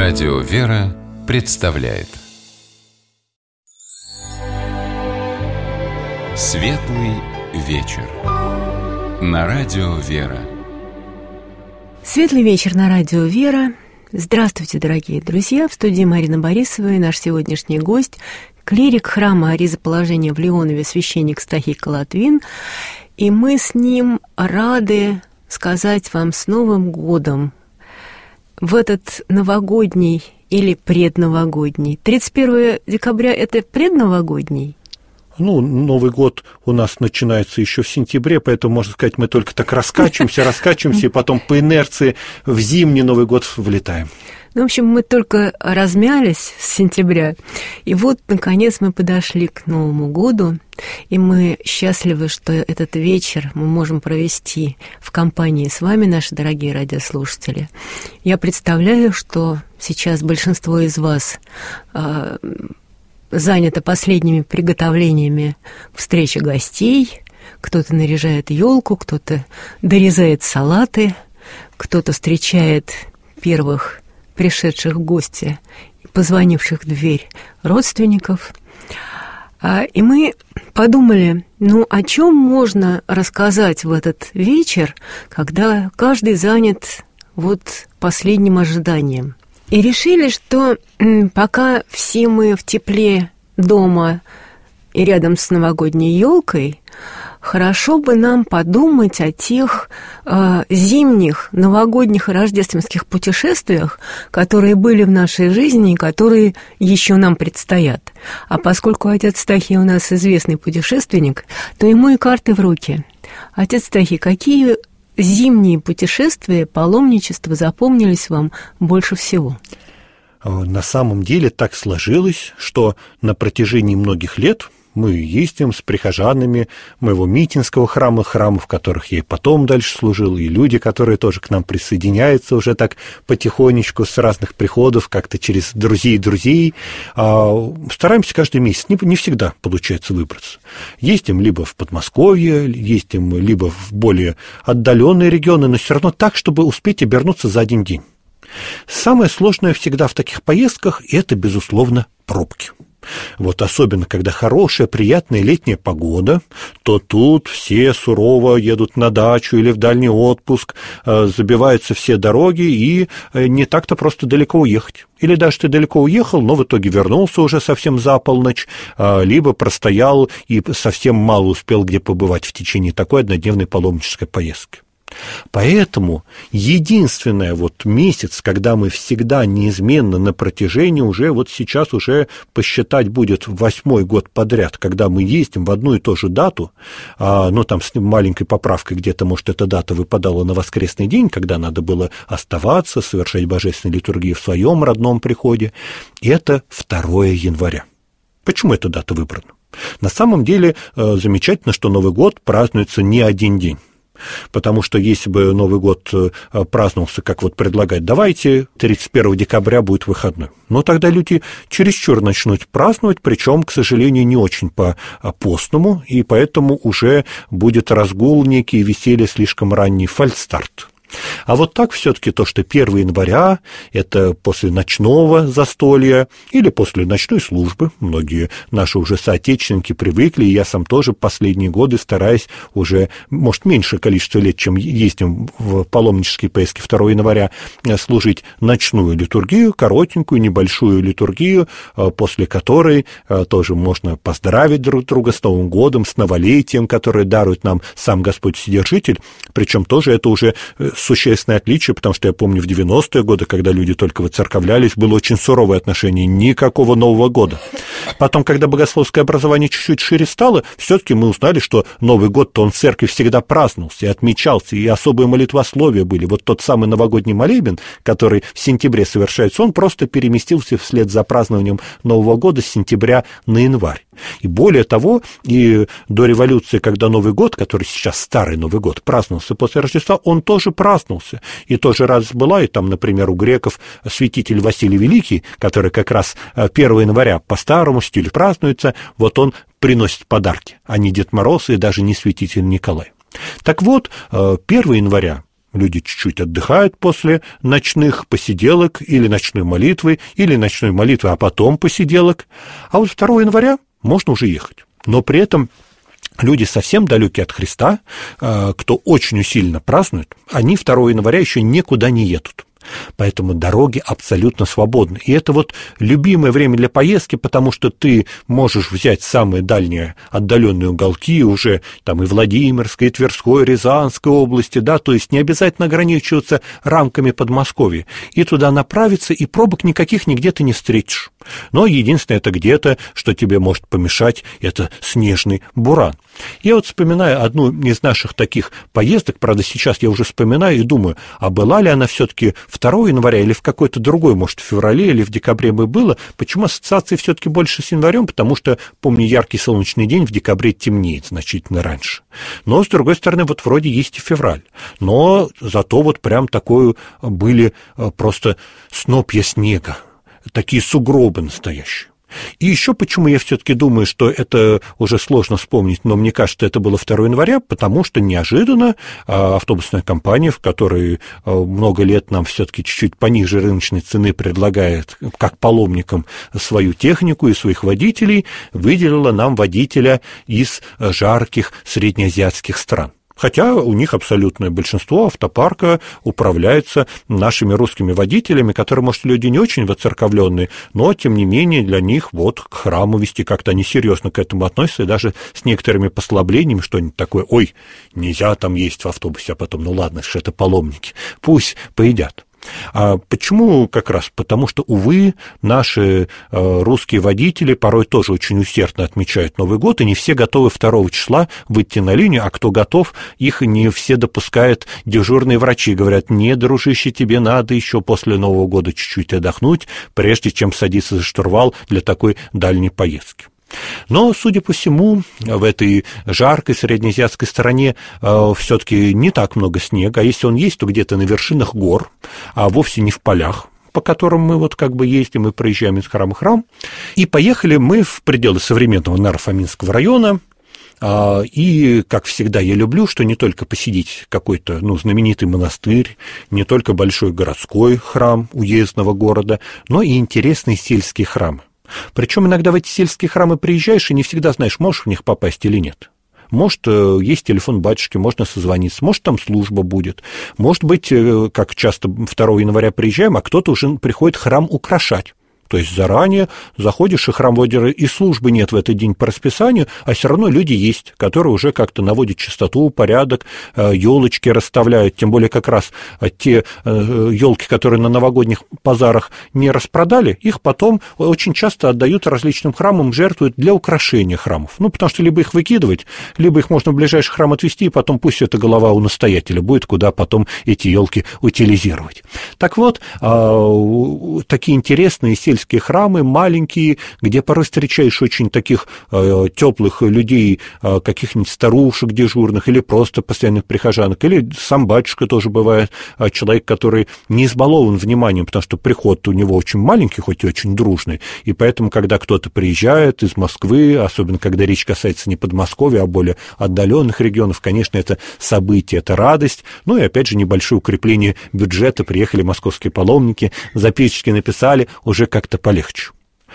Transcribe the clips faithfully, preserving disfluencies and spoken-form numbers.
Радио «Вера» представляет Светлый вечер на Радио «Вера». Светлый вечер на Радио «Вера». Здравствуйте, дорогие друзья! В студии Марина Борисова и наш сегодняшний гость – клирик храма Аризоположения в Леонове, священник Стахий Колотвин. И мы с ним рады сказать вам с Новым годом в этот новогодний или предновогодний. тридцать первого декабря – это предновогодний? Ну, Новый год у нас начинается еще в сентябре, поэтому, можно сказать, мы только так раскачиваемся, раскачиваемся, и потом по инерции в зимний Новый год влетаем. Ну, в общем, мы только размялись с сентября, и вот, наконец, мы подошли к Новому году, и мы счастливы, что этот вечер мы можем провести в компании с вами, наши дорогие радиослушатели. Я представляю, что сейчас большинство из вас э, занято последними приготовлениями к встрече гостей. Кто-то наряжает елку, кто-то дорезает салаты, кто-то встречает первых пришедших в гости, позвонивших в дверь родственников. И мы подумали, ну, о чем можно рассказать в этот вечер, когда каждый занят вот последним ожиданием. И решили, что пока все мы в тепле дома и рядом с новогодней елкой, хорошо бы нам подумать о тех э, зимних, новогодних и рождественских путешествиях, которые были в нашей жизни и которые еще нам предстоят. А поскольку отец Стахий у нас известный путешественник, то ему и карты в руки. Отец Стахий, какие зимние путешествия, паломничества запомнились вам больше всего? На самом деле так сложилось, что на протяжении многих лет мы ездим с прихожанами моего Митинского храма, храмов, в которых я и потом дальше служил, и люди, которые тоже к нам присоединяются уже так потихонечку с разных приходов, как-то через друзей друзей. Стараемся каждый месяц, не, не всегда получается выбраться. Ездим либо в Подмосковье, ездим либо в более отдаленные регионы, но все равно так, чтобы успеть обернуться за один день. Самое сложное всегда в таких поездках – это, безусловно, пробки. Вот особенно, когда хорошая, приятная летняя погода, то тут все сурово едут на дачу или в дальний отпуск, забиваются все дороги, и не так-то просто далеко уехать. Или даже ты далеко уехал, но в итоге вернулся уже совсем за полночь, либо простоял и совсем мало успел где побывать в течение такой однодневной паломнической поездки. Поэтому единственный вот месяц, когда мы всегда неизменно на протяжении уже, вот сейчас уже посчитать будет восьмой год подряд, когда мы ездим в одну и ту же дату, а, ну там с маленькой поправкой где-то, может, эта дата выпадала на воскресный день, когда надо было оставаться, совершать божественную литургию в своем родном приходе, и это второе января. Почему эта дата выбрана? На самом деле замечательно, что Новый год празднуется не один день. Потому что если бы Новый год праздновался, как вот предлагают, давайте тридцать первого декабря будет выходной, но тогда люди чересчур начнут праздновать, причем, к сожалению, не очень по-постному, и поэтому уже будет разгул некий, веселье, слишком ранний фальстарт. А вот так все-таки то, что первого января, это после ночного застолья или после ночной службы, многие наши уже соотечественники привыкли, и я сам тоже последние годы стараюсь уже, может, меньшее количество лет, чем ездим в паломнические поездки второго января, служить ночную литургию, коротенькую, небольшую литургию, после которой тоже можно поздравить друг друга с Новым годом, с новолетием, которое дарует нам сам Господь Вседержитель, причем тоже это уже существенное отличие, потому что я помню в девяностые годы, когда люди только выцерковлялись, было очень суровое отношение, никакого Нового года. Потом, когда богословское образование чуть-чуть шире стало, все-таки мы узнали, что Новый год-то он в церкви всегда праздновался и отмечался, и особые молитвословия были. Вот тот самый новогодний молебен, который в сентябре совершается, он просто переместился вслед за празднованием Нового года с сентября на январь. И более того, и до революции, когда Новый год, который сейчас старый Новый год, праздновался после Рождества, он тоже праздновался. И тоже радость была, и там, например, у греков святитель Василий Великий, который как раз первого января по старому стилю празднуется, вот он приносит подарки, а не Дед Мороз и даже не святитель Николай. Так вот, первого января Люди чуть-чуть отдыхают после ночных посиделок или ночной молитвы, или ночной молитвы, а потом посиделок. А вот второго января можно уже ехать. Но при этом люди совсем далекие от Христа, кто очень усиленно празднует, они второго января еще никуда не едут. Поэтому дороги абсолютно свободны. И это вот любимое время для поездки, потому что ты можешь взять самые дальние отдаленные уголки уже там и Владимирской, и Тверской, и Рязанской области, да, то есть не обязательно ограничиваться рамками Подмосковья. И туда направиться, и пробок никаких нигде ты не встретишь. Но единственное, это где-то, что тебе может помешать, это снежный буран. Я вот вспоминаю одну из наших таких поездок, правда, сейчас я уже вспоминаю и думаю, а была ли она все-таки второго января или в какой-то другой, может, в феврале или в декабре бы было. Почему ассоциации все-таки больше с январем? Потому что, помню, яркий солнечный день в декабре темнеет значительно раньше. Но, с другой стороны, вот вроде есть и февраль. Но зато вот прям такое были просто снопья снега, такие сугробы настоящие. И еще почему я все-таки думаю, что это уже сложно вспомнить, но мне кажется, это было второго января, потому что неожиданно автобусная компания, в которой много лет нам все-таки чуть-чуть пониже рыночной цены предлагает, как паломникам, свою технику и своих водителей, выделила нам водителя из жарких среднеазиатских стран. Хотя у них абсолютное большинство автопарка управляется нашими русскими водителями, которые, может, люди не очень воцерковленные, но, тем не менее, для них вот к храму вести как-то они серьезно к этому относятся, и даже с некоторыми послаблениями, что-нибудь такое, ой, нельзя там есть в автобусе, а потом, ну ладно, что это паломники, пусть поедят. А почему как раз? Потому что, увы, наши э, русские водители порой тоже очень усердно отмечают Новый год, и не все готовы второго числа выйти на линию, а кто готов, их не все допускают дежурные врачи. Говорят, не, дружище, тебе надо еще после Нового года чуть-чуть отдохнуть, прежде чем садиться за штурвал для такой дальней поездки. Но, судя по всему, в этой жаркой среднеазиатской стране э, все-таки не так много снега, а если он есть, то где-то на вершинах гор, а вовсе не в полях, по которым мы вот как бы ездим и проезжаем из храма в храм. И поехали мы в пределы современного Наро-Фоминского района. И, как всегда, я люблю, что не только посетить какой-то, ну, знаменитый монастырь, не только большой городской храм уездного города, но и интересные сельские храмы. Причем иногда в эти сельские храмы приезжаешь и не всегда знаешь, можешь в них попасть или нет. Может, есть телефон батюшки, можно созвониться, может, там служба будет. Может быть, как часто второго января приезжаем, а кто-то уже приходит храм украшать. То есть заранее заходишь, и храм вроде и службы нет в этот день по расписанию, а все равно люди есть, которые уже как-то наводят чистоту, порядок, елочки расставляют, тем более как раз те елки, которые на новогодних базарах не распродали, их потом очень часто отдают различным храмам, жертвуют для украшения храмов. Ну, потому что либо их выкидывать, либо их можно в ближайший храм отвезти, и потом пусть эта голова у настоятеля будет, куда потом эти елки утилизировать. Так вот, такие интересные сельские храмы, маленькие, где порой встречаешь очень таких э, теплых людей, э, каких-нибудь старушек дежурных или просто постоянных прихожанок, или сам батюшка тоже бывает, э, человек, который не избалован вниманием, потому что приход у него очень маленький, хоть и очень дружный, и поэтому, когда кто-то приезжает из Москвы, особенно когда речь касается не Подмосковья, а более отдаленных регионов, конечно, это событие, это радость, ну и опять же небольшое укрепление бюджета, приехали московские паломники, записочки написали, уже как как-то полегче.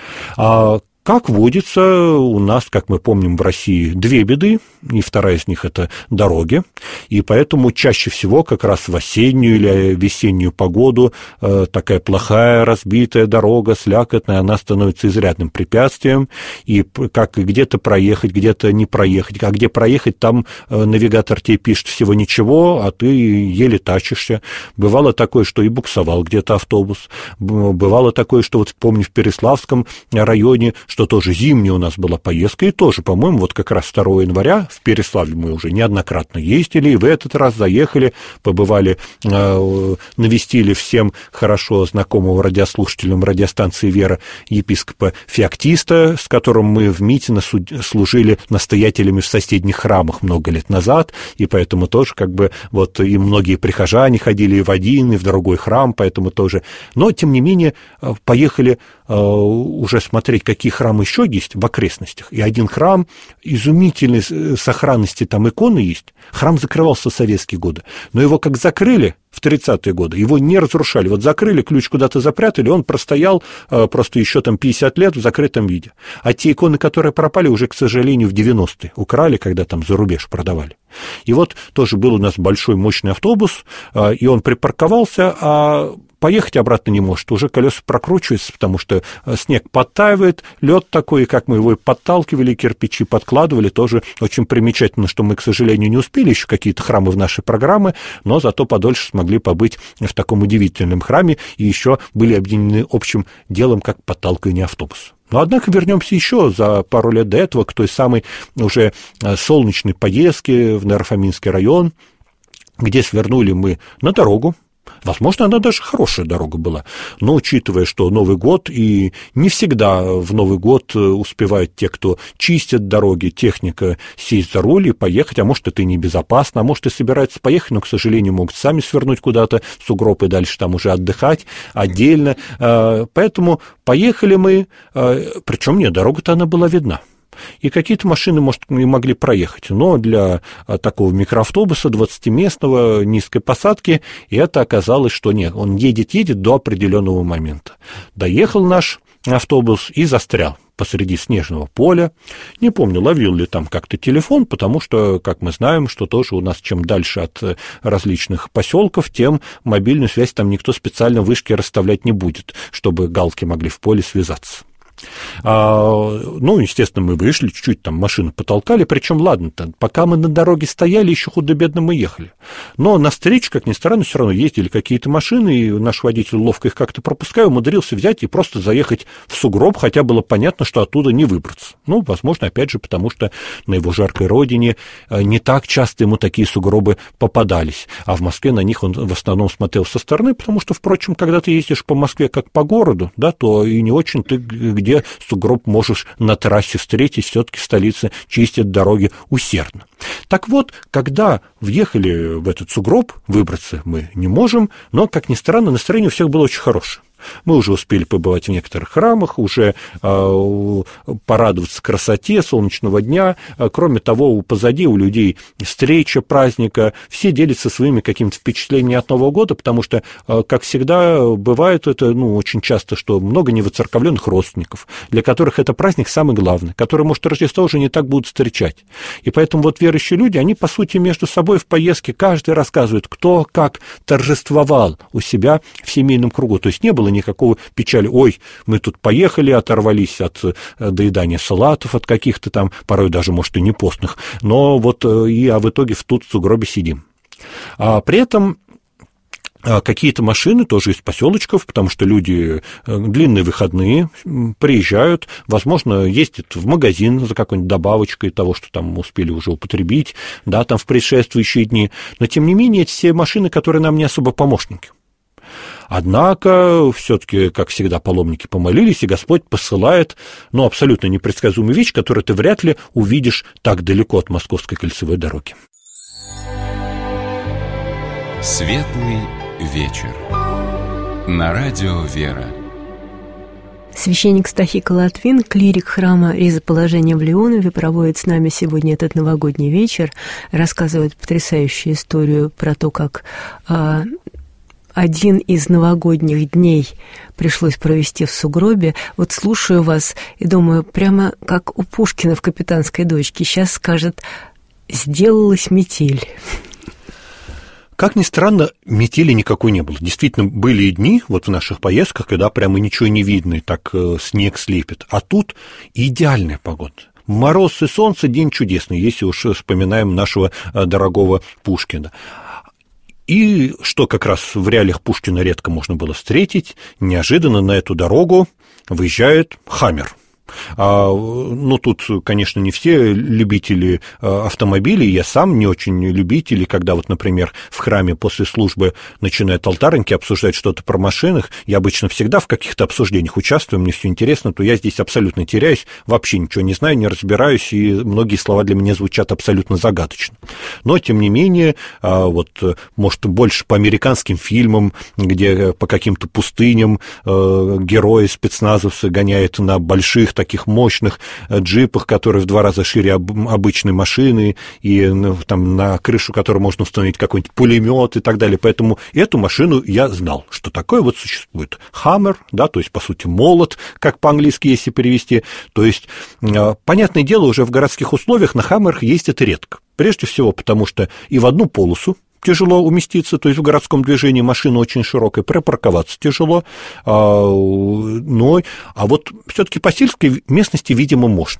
А как водится, у нас, как мы помним, в России две беды, и вторая из них – это дороги, и поэтому чаще всего как раз в осеннюю или весеннюю погоду э, такая плохая разбитая дорога, слякотная, она становится изрядным препятствием, и как где-то проехать, где-то не проехать, а где проехать, там э, навигатор тебе пишет всего ничего, а ты еле тащишься. Бывало такое, что и буксовал где-то автобус, бывало такое, что вот помню в Переславском районе, что тоже зимняя у нас была поездка, и тоже, по-моему, вот как раз второго января в Переславле мы уже неоднократно ездили, и в этот раз заехали, побывали, э, навестили всем хорошо знакомого радиослушателям радиостанции «Вера» епископа Феоктиста, с которым мы в Митино служили настоятелями в соседних храмах много лет назад, и поэтому тоже как бы вот и многие прихожане ходили и в один, и в другой храм, поэтому тоже. Но, тем не менее, поехали э, уже смотреть, какие храмы храмы еще есть в окрестностях, и один храм изумительной сохранности, там иконы есть. Храм закрывался в советские годы, но его как закрыли в тридцатые годы, его не разрушали. Вот закрыли, ключ куда-то запрятали, он простоял э, просто еще там пятьдесят лет в закрытом виде. А те иконы, которые пропали, уже, к сожалению, в девяностые украли, когда там за рубеж продавали. И вот тоже был у нас большой мощный автобус, э, и он припарковался, а поехать обратно не может, уже колеса прокручиваются, потому что снег подтаивает, лед такой, и как мы его подталкивали, кирпичи подкладывали, тоже очень примечательно, что мы, к сожалению, не успели еще какие-то храмы в нашей программы, но зато подольше смогли побыть в таком удивительном храме, и еще были объединены общим делом, как подталкивание автобуса. Но, однако, вернемся еще за пару лет до этого к той самой уже солнечной поездке в Наро-Фоминский район, где свернули мы на дорогу. Возможно, она даже хорошая дорога была, но учитывая, что Новый год, и не всегда в Новый год успевают те, кто чистят дороги, техника, сесть за руль и поехать, а может, это и небезопасно, а может, и собираются поехать, но, к сожалению, могут сами свернуть куда-то в сугроб и дальше там уже отдыхать отдельно. Поэтому поехали мы, причем нет, дорога-то она была видна. И какие-то машины, может, и могли проехать, но для такого микроавтобуса двадцатиместного низкой посадки это оказалось, что нет, он едет-едет до определенного момента. Доехал наш автобус и застрял посреди снежного поля. Не помню, ловил ли там как-то телефон, потому что, как мы знаем, что тоже у нас чем дальше от различных поселков, тем мобильную связь там никто специально вышки расставлять не будет, чтобы галки могли в поле связаться. А, ну, естественно, мы вышли, чуть-чуть там машину потолкали, причем, ладно-то, пока мы на дороге стояли, еще худо-бедно мы ехали. Но навстречу, как ни странно, все равно ездили какие-то машины, и наш водитель, ловко их как-то пропуская, умудрился взять и просто заехать в сугроб, хотя было понятно, что оттуда не выбраться. Ну, возможно, опять же, потому что на его жаркой родине не так часто ему такие сугробы попадались, а в Москве на них он в основном смотрел со стороны, потому что, впрочем, когда ты ездишь по Москве как по городу, да, то и не очень ты где сугроб можешь на трассе встретить, все-таки в столице чистят дороги усердно. Так вот, когда въехали в этот сугроб, выбраться мы не можем, но, как ни странно, настроение у всех было очень хорошее. Мы уже успели побывать в некоторых храмах, уже э, порадоваться красоте солнечного дня. Кроме того, позади у людей встреча праздника. Все делятся своими какими-то впечатлениями от Нового года, потому что, э, как всегда, бывает это ну, очень часто, что много невоцерковленных родственников, для которых это праздник самый главный, которые, может, Рождество уже не так будут встречать. И поэтому вот верующие люди, они, по сути, между собой в поездке каждый рассказывает, кто как торжествовал у себя в семейном кругу. То есть не было никакого печали. Ой, мы тут поехали, оторвались от доедания салатов, от каких-то там, порой даже, может, и не постных, но вот и, а в итоге в тут в сугробе сидим. А при этом какие-то машины тоже из поселочков, потому что люди длинные выходные приезжают, возможно, ездят в магазин за какой-нибудь добавочкой того, что там успели уже употребить, да, там в предшествующие дни. Но, тем не менее, это все машины, которые нам не особо помощники. Однако, все-таки, как всегда, паломники помолились, и Господь посылает, ну, абсолютно непредсказуемую вещь, которую ты вряд ли увидишь так далеко от Московской кольцевой дороги. Светлый вечер. На радио «Вера». Священник Стахика Латвин, клирик храма Ризоположения в Леонове, проводит с нами сегодня этот новогодний вечер, рассказывает потрясающую историю про то, как а, один из новогодних дней пришлось провести в сугробе. Вот слушаю вас и думаю, прямо как у Пушкина в «Капитанской дочке». Сейчас скажет «сделалась метель». Как ни странно, метели никакой не было. Действительно, были и дни вот в наших поездках, когда прямо ничего не видно, и так э, снег слепит. А тут идеальная погода. Мороз и солнце, день чудесный, если уж вспоминаем нашего э, дорогого Пушкина. И что как раз в реалиях Пушкина редко можно было встретить, неожиданно на эту дорогу выезжает «Хаммер». А, ну, тут, конечно, не все любители автомобилей, я сам не очень любитель, когда вот, например, в храме после службы начинают алтарники обсуждать что-то про машинах, я обычно всегда в каких-то обсуждениях участвую, мне все интересно, то я здесь абсолютно теряюсь, вообще ничего не знаю, не разбираюсь, и многие слова для меня звучат абсолютно загадочно. Но, тем не менее, вот, может, больше по американским фильмам, где по каким-то пустыням герои спецназовцы гоняют на больших больших таких мощных джипах, которые в два раза шире обычной машины, и там на крышу которой можно установить какой-нибудь пулемет и так далее. Поэтому эту машину я знал, что такое вот существует. Хаммер, да, то есть, по сути, молот, как по-английски, если перевести. То есть, понятное дело, уже в городских условиях на хаммерах ездят редко. Прежде всего, потому что и в одну полосу тяжело уместиться, то есть в городском движении машина очень широкая, припарковаться тяжело, а, но, а вот все-таки по сельской местности, видимо, можно.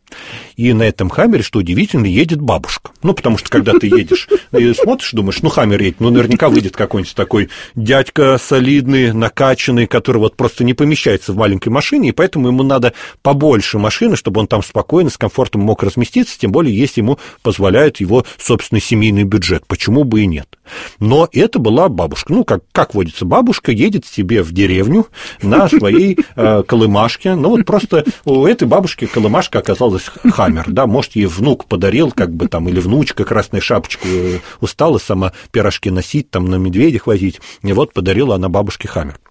И на этом хаммере, что удивительно, едет бабушка. Ну, потому что, когда ты едешь и смотришь, думаешь, ну, хаммер едет, ну, наверняка выйдет какой-нибудь такой дядька солидный, накачанный, который вот просто не помещается в маленькой машине, и поэтому ему надо побольше машины, чтобы он там спокойно, с комфортом мог разместиться, тем более, если ему позволяет его собственный семейный бюджет. Почему бы и нет? Но это была бабушка. Ну, как, как водится, бабушка едет себе в деревню на своей э, колымашке. Ну, вот просто у этой бабушки колымашка оказалась хаммер, да, может, ей внук подарил, как бы там, или внучка красная шапочку устала сама пирожки носить, там, на медведях возить, и вот подарила она бабушке хаммер.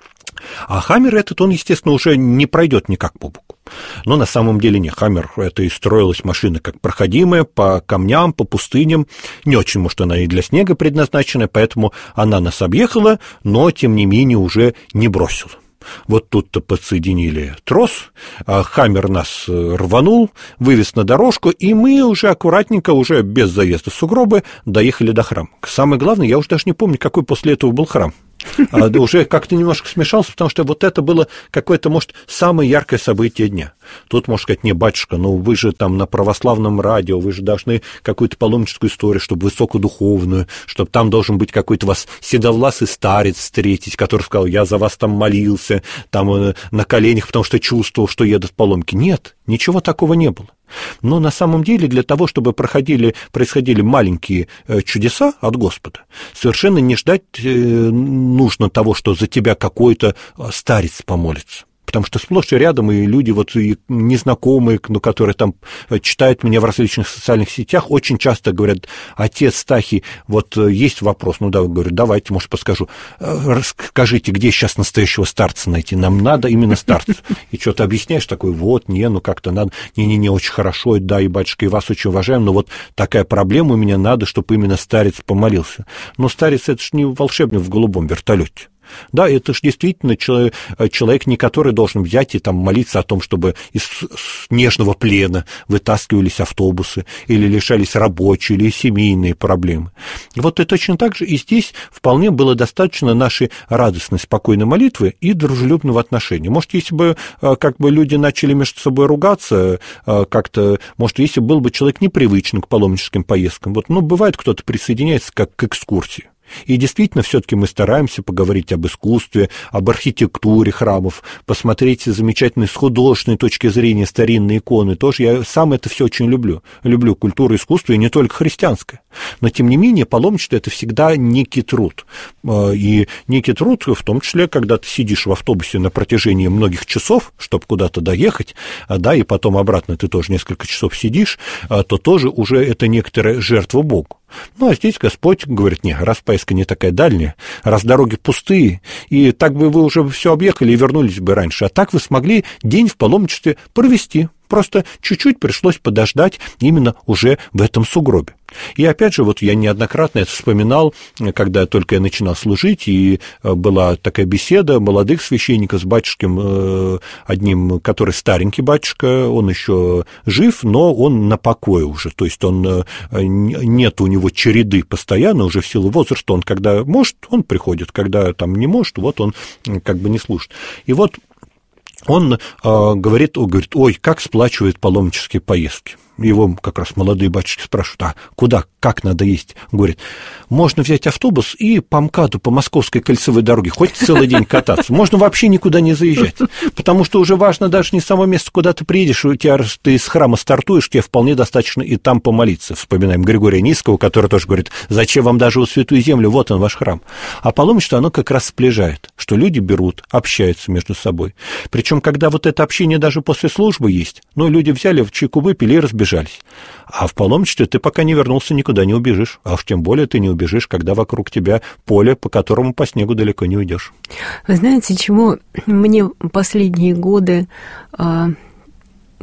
А хаммер этот, он, естественно, уже не пройдет никак по боку. Но на самом деле не, хаммер, это и строилась машина как проходимая, по камням, по пустыням, не очень, может, она и для снега предназначена, поэтому она нас объехала, но, тем не менее, уже не бросила. Вот тут-то подсоединили трос, хаммер нас рванул, вывез на дорожку, и мы уже аккуратненько, уже без заезда в сугробы, доехали до храма. Самое главное, я уже даже не помню, какой после этого был храм. А, да, уже как-то немножко смешался, потому что вот это было какое-то, может, самое яркое событие дня. Тут, можно сказать, не, батюшка, ну вы же там на православном радио, вы же должны какую-то паломническую историю, чтобы высокодуховную, чтобы там должен быть какой-то вас седовласый старец встретить, который сказал, я за вас там молился, там на коленях, потому что чувствовал, что едут паломники. Нет, ничего такого не было. Но на самом деле для того, чтобы проходили, происходили маленькие чудеса от Господа, совершенно не ждать нужно того, что за тебя какой-то старец помолится. Потому что сплошь и рядом и люди вот и незнакомые, ну, которые там читают меня в различных социальных сетях, очень часто говорят, отец Стахий, вот есть вопрос, ну да, говорю, давайте, может, подскажу, расскажите, где сейчас настоящего старца найти, нам надо именно старца. И что-то объясняешь такой, вот, не, ну как-то надо, не-не-не, очень хорошо, да, и батюшка, и вас очень уважаем, но вот такая проблема у меня, надо, чтобы именно старец помолился. Но старец, это ж не волшебник в голубом вертолете. Да, это же действительно человек, человек, не который должен взять и там молиться о том, чтобы из снежного плена вытаскивались автобусы, или лишались рабочие, или семейные проблемы. Вот и точно так же и здесь вполне было достаточно нашей радостной, спокойной молитвы и дружелюбного отношения. Может, если бы как бы люди начали между собой ругаться, как-то, может, если был бы человек непривычный к паломническим поездкам, вот, ну, бывает, кто-то присоединяется как к экскурсии. И действительно, все-таки мы стараемся поговорить об искусстве, об архитектуре храмов, посмотреть замечательные с художественной точки зрения старинные иконы. Тоже я сам это все очень люблю. Люблю культуру, искусство, и не только христианское. Но, тем не менее, паломничество – это всегда некий труд. И некий труд, в том числе, когда ты сидишь в автобусе на протяжении многих часов, чтобы куда-то доехать, да, и потом обратно ты тоже несколько часов сидишь, то тоже уже это некоторая жертва Богу. Ну, а здесь Господь говорит, не, раз поездка не такая дальняя, раз дороги пустые, и так бы вы уже все объехали и вернулись бы раньше, а так вы смогли день в паломничестве провести. Просто чуть-чуть пришлось подождать именно уже в этом сугробе. И опять же, вот я неоднократно это вспоминал, когда только я начинал служить, и была такая беседа молодых священников с батюшком одним, который старенький батюшка, он еще жив, но он на покое уже, то есть он, нет у него череды постоянно, уже в силу возраста, он когда может, он приходит, когда там не может, вот он как бы не слушает. И вот он э, говорит, он говорит, ой, как сплачивает паломнические поездки. Его как раз молодые батюшки спрашивают, а куда, как надо ездить? Он говорит, можно взять автобус и по МКАДу, по Московской кольцевой дороге, хоть целый день кататься. Можно вообще никуда не заезжать, потому что уже важно даже не само место, куда ты приедешь, у тебя, ты из храма стартуешь, тебе вполне достаточно и там помолиться. Вспоминаем Григория Низского, который тоже говорит, зачем вам даже у Святую Землю, вот он ваш храм. А паломничество, оно как раз сближает, что люди берут, общаются между собой. Причем, когда вот это общение даже после службы есть, ну, люди взяли, в чайку выпили и разбежались. А в паломничестве ты пока не вернулся, никуда не убежишь. А уж тем более ты не убежишь, когда вокруг тебя поле, по которому по снегу далеко не уйдешь. Вы знаете, чему мне последние годы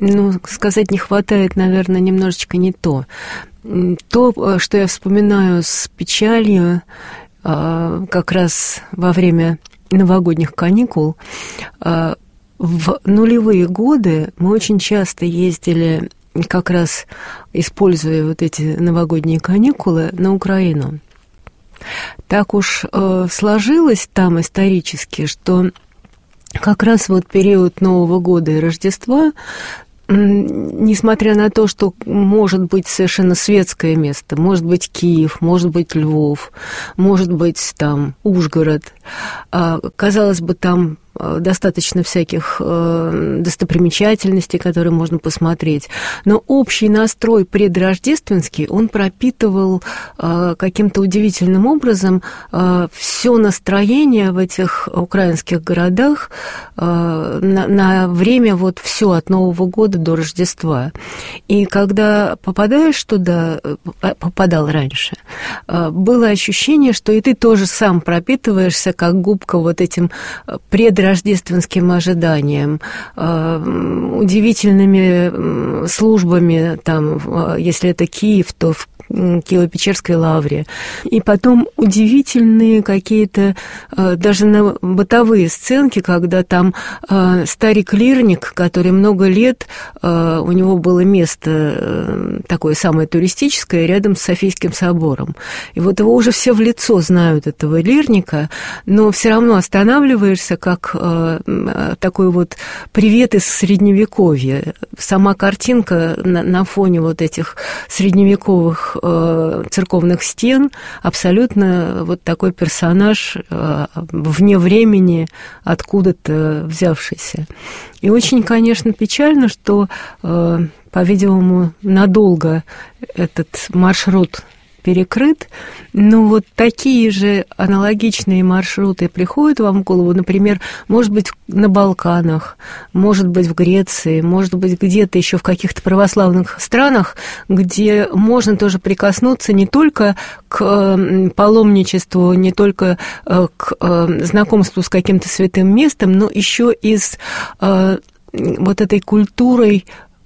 Ну, сказать не хватает, наверное, немножечко не то. То, что я вспоминаю с печалью, как раз во время новогодних каникул, в нулевые годы мы очень часто ездили, как раз используя вот эти новогодние каникулы, на Украину. Так уж сложилось там исторически, что как раз вот период Нового года и Рождества, несмотря на то, что может быть совершенно светское место, может быть Киев, может быть Львов, может быть там Ужгород, казалось бы, там достаточно всяких достопримечательностей, которые можно посмотреть. Но общий настрой предрождественский, он пропитывал каким-то удивительным образом все настроение в этих украинских городах на, на время вот все от Нового года до Рождества. И когда попадаешь туда, попадал раньше, было ощущение, что и ты тоже сам пропитываешься как губка вот этим предрождественским рождественским ожиданием, удивительными службами, там, если это Киев, то в Киево-Печерской лавре. И потом удивительные какие-то даже на бытовые сценки, когда там старик-клирник, который много лет, у него было место такое самое туристическое рядом с Софийским собором. И вот его уже все в лицо знают, этого лирника, но все равно останавливаешься, как такой вот привет из Средневековья. Сама картинка на, на фоне вот этих средневековых церковных стен, абсолютно вот такой персонаж вне времени, откуда-то взявшийся. И очень, конечно, печально, что, по-видимому, надолго этот маршрут перекрыт, но вот такие же аналогичные маршруты приходят вам в голову, например, может быть, на Балканах, может быть, в Греции, может быть, где-то еще в каких-то православных странах, где можно тоже прикоснуться не только к паломничеству, не только к знакомству с каким-то святым местом, но еще и с вот этой культурой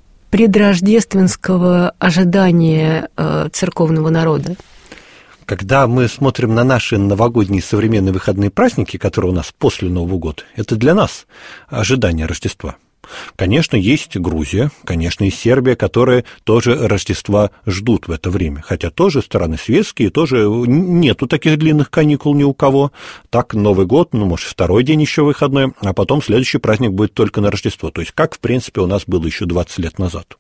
предрождественского ожидания э, церковного народа. Когда мы смотрим на наши новогодние современные выходные праздники, которые у нас после Нового года, это для нас ожидание Рождества. Конечно, есть Грузия, конечно, и Сербия, которые тоже Рождества ждут в это время. Хотя тоже страны светские, тоже нету таких длинных каникул ни у кого. Так, Новый год, ну, может, второй день еще выходной, а потом следующий праздник будет только на Рождество. То есть, как, в принципе, у нас было еще двадцать лет назад.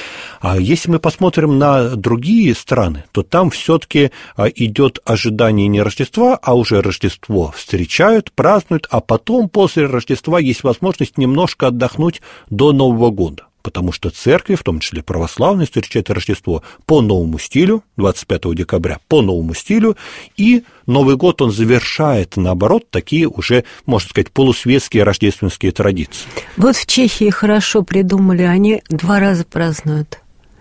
А если мы посмотрим на другие страны, то там все-таки идет ожидание не Рождества, а уже Рождество встречают, празднуют, а потом после Рождества есть возможность немножко отдохнуть до Нового года. Потому что церкви, в том числе православные, встречают Рождество по новому стилю, двадцать пятого декабря по новому стилю, и Новый год он завершает, наоборот, такие уже, можно сказать, полусветские рождественские традиции. Вот в Чехии хорошо придумали, они два раза празднуют.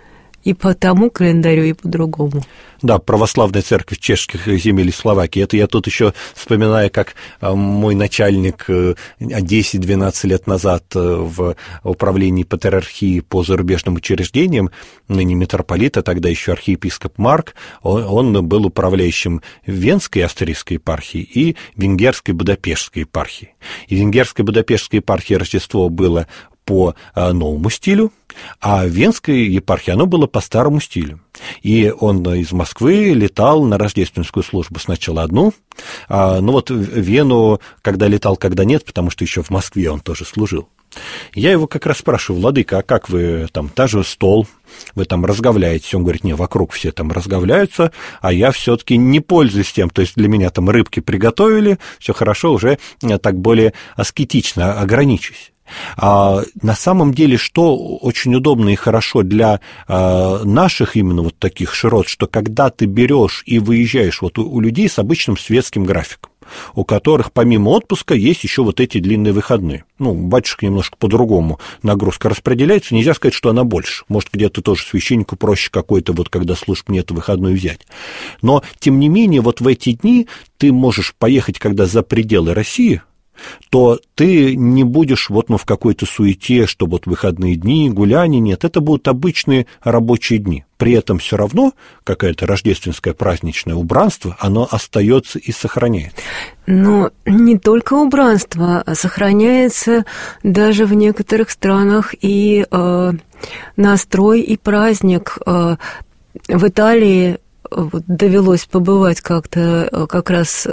И по тому календарю, и по другому. Да, православная церковь чешских земель и Словакии. Это я тут еще вспоминаю, как мой начальник десять-двенадцать лет назад в управлении патриархии по зарубежным учреждениям, ныне митрополита, тогда еще архиепископ Марк, он, он был управляющим Венской австрийской епархии и Венгерской Будапештской епархии. И Венгерской Будапештской епархии Рождество было по новому стилю, а в Венской епархии оно было по старому стилю. И он из Москвы летал на рождественскую службу сначала одну, а, ну вот в Вену, когда летал, когда нет, потому что еще в Москве он тоже служил. Я его как раз спрашиваю: владыка, а как вы там, даже стол, вы там разговляетесь? Он говорит: не, вокруг все там разговляются, а я все-таки не пользуюсь тем, то есть для меня там рыбки приготовили, все хорошо, уже так более аскетично ограничусь. А на самом деле, что очень удобно и хорошо для а, наших именно вот таких широт, что когда ты берешь и выезжаешь вот у, у людей с обычным светским графиком, у которых помимо отпуска есть еще вот эти длинные выходные. Ну, батюшка немножко по-другому нагрузка распределяется, нельзя сказать, что она больше. Может, где-то тоже священнику проще какой-то, вот когда служб нет, выходной взять. Но, тем не менее, вот в эти дни ты можешь поехать, когда за пределы России, то ты не будешь вот ну, в какой-то суете, что вот выходные дни, гуляния, нет, это будут обычные рабочие дни. При этом все равно какое-то рождественское праздничное убранство, оно остается и сохраняется. Но не только убранство, а сохраняется даже в некоторых странах и э, настрой, и праздник. Э, в Италии вот довелось побывать как-то как раз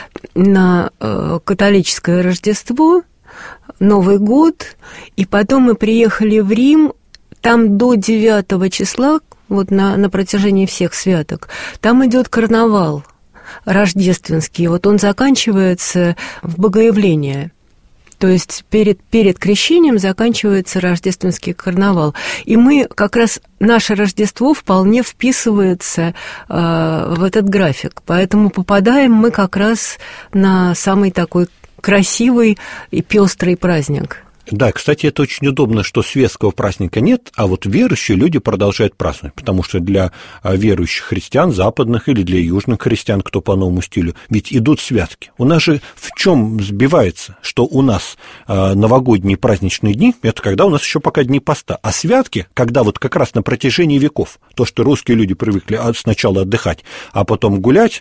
на католическое Рождество, Новый год, и потом мы приехали в Рим, там до девятого числа, вот на, на протяжении всех святок, там идет карнавал рождественский, вот он заканчивается в Богоявление. То есть перед, перед крещением заканчивается рождественский карнавал. И мы как раз, наше Рождество вполне вписывается э, в этот график. Поэтому попадаем мы как раз на самый такой красивый и пестрый праздник. Да, кстати, это очень удобно, что светского праздника нет, а вот верующие люди продолжают праздновать, потому что для верующих христиан, западных или для южных христиан, кто по новому стилю, ведь идут святки. У нас же в чем сбивается, что у нас новогодние праздничные дни, это когда у нас еще пока дни поста, а святки, когда вот как раз на протяжении веков, то, что русские люди привыкли сначала отдыхать, а потом гулять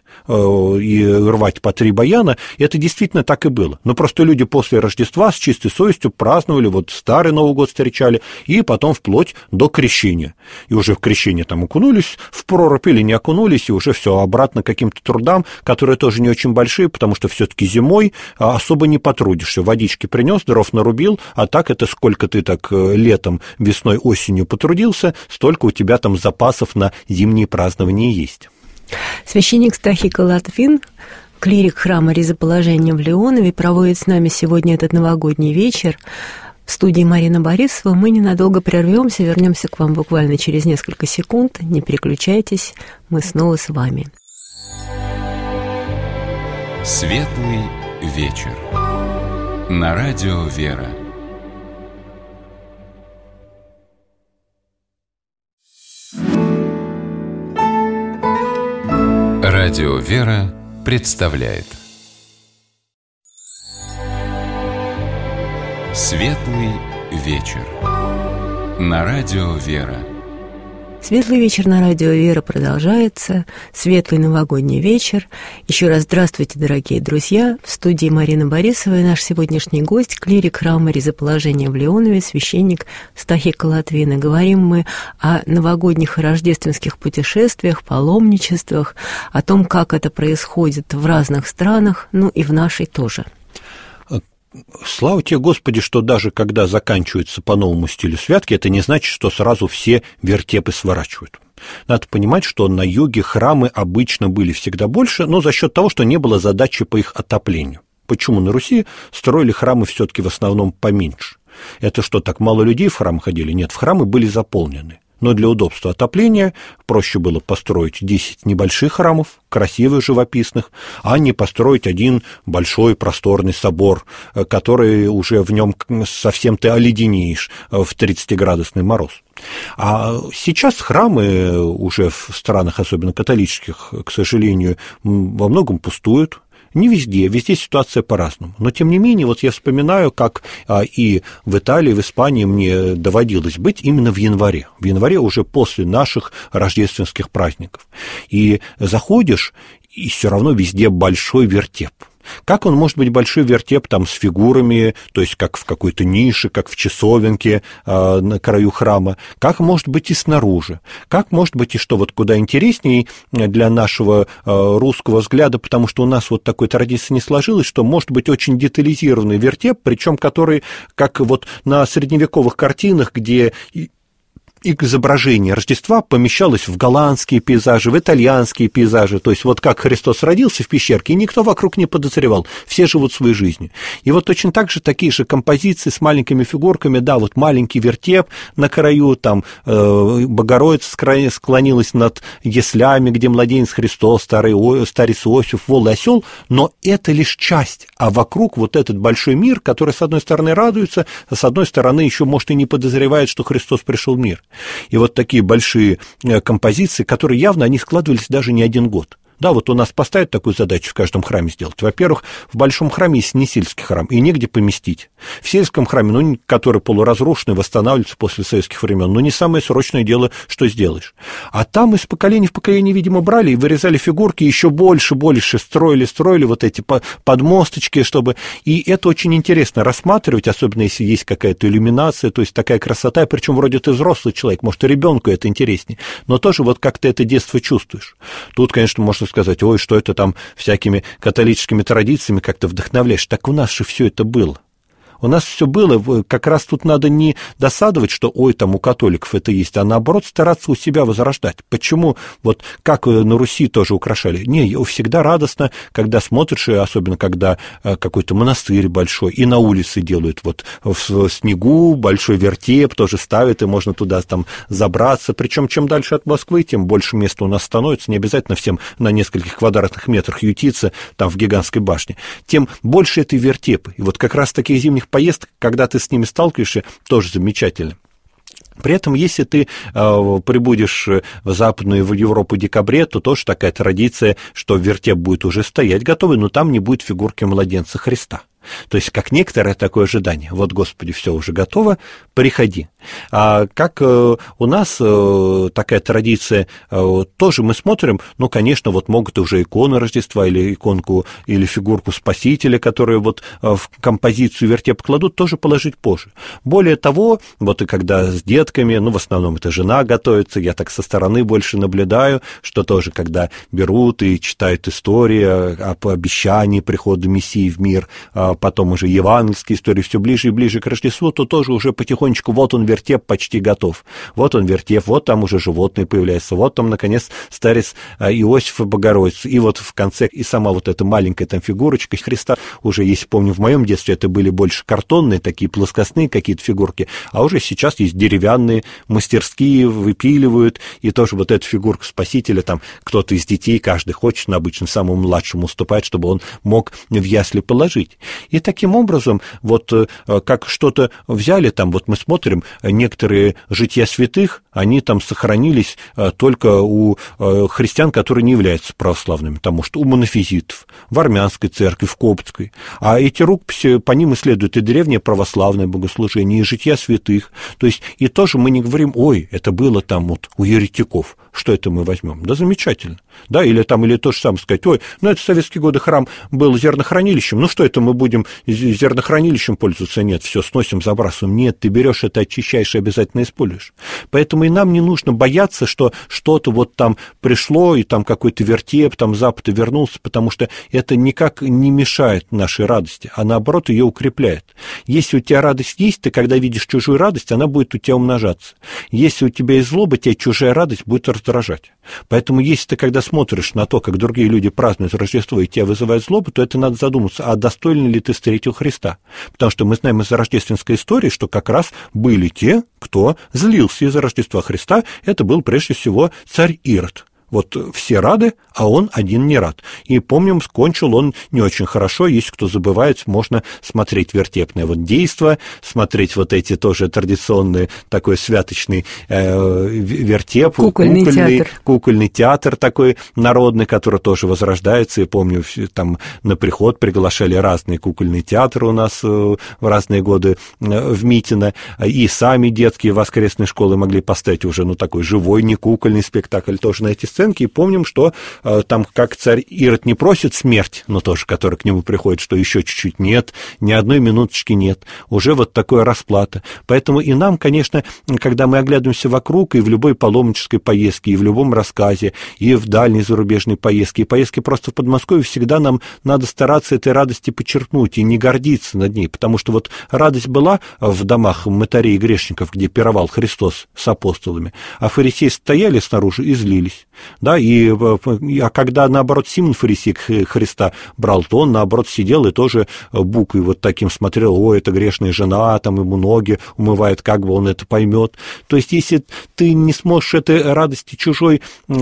и рвать по три баяна, это действительно так и было. Но просто люди после Рождества с чистой совестью праздновали, праздновали, вот старый Новый год встречали, и потом вплоть до крещения. И уже в крещение там окунулись в прорубь или не окунулись, и уже все обратно к каким-то трудам, которые тоже не очень большие, потому что все-таки зимой особо не потрудишься. Водички принес, дров нарубил, а так это сколько ты так летом, весной, осенью потрудился, столько у тебя там запасов на зимние празднования есть. Священник Стахий Латвин, клирик храма Ризоположения в Леонове, проводит с нами сегодня этот новогодний вечер. В студии Марина Борисова. Мы ненадолго прервемся, вернемся к вам буквально через несколько секунд. Не переключайтесь, мы снова с вами. Светлый вечер. На радио «Вера». Радио «Вера» представляет Светлый вечер на радио «Вера». Светлый вечер на радио «Вера» продолжается. Светлый новогодний вечер. Еще раз здравствуйте, дорогие друзья. В студии Марина Борисова и наш сегодняшний гость, клирик храма Ризоположения в Леонове, священник Стахий Латвин. И говорим мы о новогодних и рождественских путешествиях, паломничествах, о том, как это происходит в разных странах, ну и в нашей тоже. Слава тебе, Господи, что даже когда заканчиваются по новому стилю святки, это не значит, что сразу все вертепы сворачивают. Надо понимать, что на юге храмы обычно были всегда больше, но за счет того, что не было задачи по их отоплению. Почему на Руси строили храмы все-таки в основном поменьше? Это что, так мало людей в храм ходили? Нет, в храмы были заполнены. Но для удобства отопления проще было построить десять небольших храмов, красивых, живописных, а не построить один большой просторный собор, который уже в нем совсем ты оледенеешь в тридцатиградусный мороз. А сейчас храмы уже в странах, особенно католических, к сожалению, во многом пустуют. Не везде, везде ситуация по-разному. Но, тем не менее, вот я вспоминаю, как а, и в Италии, в Испании мне доводилось быть именно в январе. В январе уже после наших рождественских праздников. И заходишь, и все равно везде большой вертеп. Как он может быть большой вертеп там с фигурами, то есть как в какой-то нише, как в часовенке э, на краю храма, как может быть и снаружи, как может быть и что вот куда интереснее для нашего э, русского взгляда, потому что у нас вот такой традиции не сложилось, что может быть очень детализированный вертеп, причем который как вот на средневековых картинах, где изображение Рождества помещалось в голландские пейзажи, в итальянские пейзажи, то есть вот как Христос родился в пещерке, и никто вокруг не подозревал, все живут своей жизнью. И вот точно так же такие же композиции с маленькими фигурками, да, вот маленький вертеп на краю, там э, Богородица склонилась над яслями, где младенец Христос, старый, старец Иосиф, вол и осел, но это лишь часть, а вокруг вот этот большой мир, который с одной стороны радуется, а с одной стороны еще, может, и не подозревает, что Христос пришел в мир. И вот такие большие композиции, которые явно они складывались даже не один год. Да, вот у нас поставят такую задачу в каждом храме сделать. Во-первых, в большом храме есть не сельский храм, и негде поместить. В сельском храме, ну, который полуразрушенный, восстанавливается после советских времен, ну, не самое срочное дело, что сделаешь. А там из поколения в поколение, видимо, брали и вырезали фигурки, еще больше, больше строили, строили вот эти подмосточки, чтобы... И это очень интересно рассматривать, особенно если есть какая-то иллюминация, то есть такая красота, причем вроде ты взрослый человек, может, и ребенку это интереснее, но тоже вот как ты это детство чувствуешь. Тут, конечно, можно сказать, ой, что это там всякими католическими традициями как-то вдохновляешь. Так у нас же все это было. У нас все было, как раз тут надо не досадовать, что, ой, там у католиков это есть, а наоборот стараться у себя возрождать. Почему, вот как на Руси тоже украшали? Не, всегда радостно, когда смотришь, особенно когда какой-то монастырь большой, и на улице делают, вот в снегу большой вертеп тоже ставят, и можно туда там забраться. Причем чем дальше от Москвы, тем больше места у нас становится, не обязательно всем на нескольких квадратных метрах ютиться там в гигантской башне, тем больше этой вертепы. И вот как раз таких зимних поездок, когда ты с ними сталкиваешься, тоже замечательно. При этом, если ты э, прибудешь в Западную в Европу в декабре, то тоже такая традиция, что вертеп будет уже стоять готовый, но там не будет фигурки младенца Христа. То есть, как некоторое такое ожидание. Вот, Господи, все уже готово, приходи. А как э, у нас э, такая традиция, э, тоже мы смотрим, ну, конечно, вот могут уже иконы Рождества или иконку, или фигурку Спасителя, которую вот э, в композицию вертеп кладут, тоже положить позже. Более того, вот и когда с детками, ну, в основном это жена готовится, я так со стороны больше наблюдаю, что тоже, когда берут и читают истории об обещании прихода Мессии в мир, потом уже евангельские истории, все ближе и ближе к Рождеству, то тоже уже потихонечку вот он вертеп почти готов. Вот он вертеп, вот там уже животные появляются, вот там, наконец, старец Иосиф и Богородица. И вот в конце и сама вот эта маленькая там фигурочка Христа, уже, если помню, в моем детстве это были больше картонные, такие плоскостные какие-то фигурки, а уже сейчас есть деревянные, мастерские, выпиливают, и тоже вот эта фигурка Спасителя, там кто-то из детей, каждый хочет, обычно самому младшему уступать, чтобы он мог в ясли положить. И таким образом, вот как что-то взяли, там вот мы смотрим, некоторые жития святых, они там сохранились только у христиан, которые не являются православными, потому что у монофизитов, в армянской церкви, в коптской. А эти рукописи, по ним исследуют и древнее православное богослужение, и жития святых. То есть, и тоже мы не говорим, ой, это было там вот у еретиков, что это мы возьмем? Да замечательно. Да, или там, или то же самое сказать, ой, ну это в советские годы храм был зернохранилищем, ну что это мы будем зернохранилищем пользоваться? Нет, все, сносим, забрасываем. Нет, ты берешь это, очищаешь и обязательно используешь. Поэтому и нам не нужно бояться, что что-то вот там пришло, и там какой-то вертеп, там Запад и вернулся, потому что это никак не мешает нашей радости, а наоборот ее укрепляет. Если у тебя радость есть, ты когда видишь чужую радость, она будет у тебя умножаться. Если у тебя есть злоба, тебя чужая радость будет раздражать. Поэтому если ты когда смотришь на то, как другие люди празднуют Рождество, и тебя вызывает злобу, то это надо задуматься, а достойен ли ты встретил Христа? Потому что мы знаем из рождественской истории, что как раз были те, кто злился из-за Рождества Христа, это был прежде всего царь Ирод. Вот все рады, а он один не рад. И помним, скончил он не очень хорошо. Если кто забывает, можно смотреть вертепное вот действо, смотреть вот эти тоже традиционные, такой святочный э, вертеп, кукольный, кукольный, театр. кукольный театр такой народный, который тоже возрождается. И помню, там на приход приглашали разные кукольные театры у нас в разные годы в Митино. И сами детские воскресные школы могли поставить уже ну, такой живой, не кукольный спектакль тоже на эти сценки. И помним, что э, там как царь Ирод не просит смерть, но тоже, который к нему приходит, что еще чуть-чуть нет, ни одной минуточки нет. Уже вот такая расплата. Поэтому и нам, конечно, когда мы оглядываемся вокруг, и в любой паломнической поездке, и в любом рассказе, и в дальней зарубежной поездке, и поездке просто в Подмосковье, всегда нам надо стараться этой радости подчеркнуть и не гордиться над ней, потому что вот радость была в домах мытарей и грешников, где пировал Христос с апостолами, а фарисеи стояли снаружи и злились. Да, и, а когда, наоборот, Симон фарисей Христа брал, то он, наоборот, сидел и тоже буквой вот таким смотрел, о, это грешная жена, там ему ноги умывает, как бы он это поймет. То есть, если ты не сможешь этой радости чужой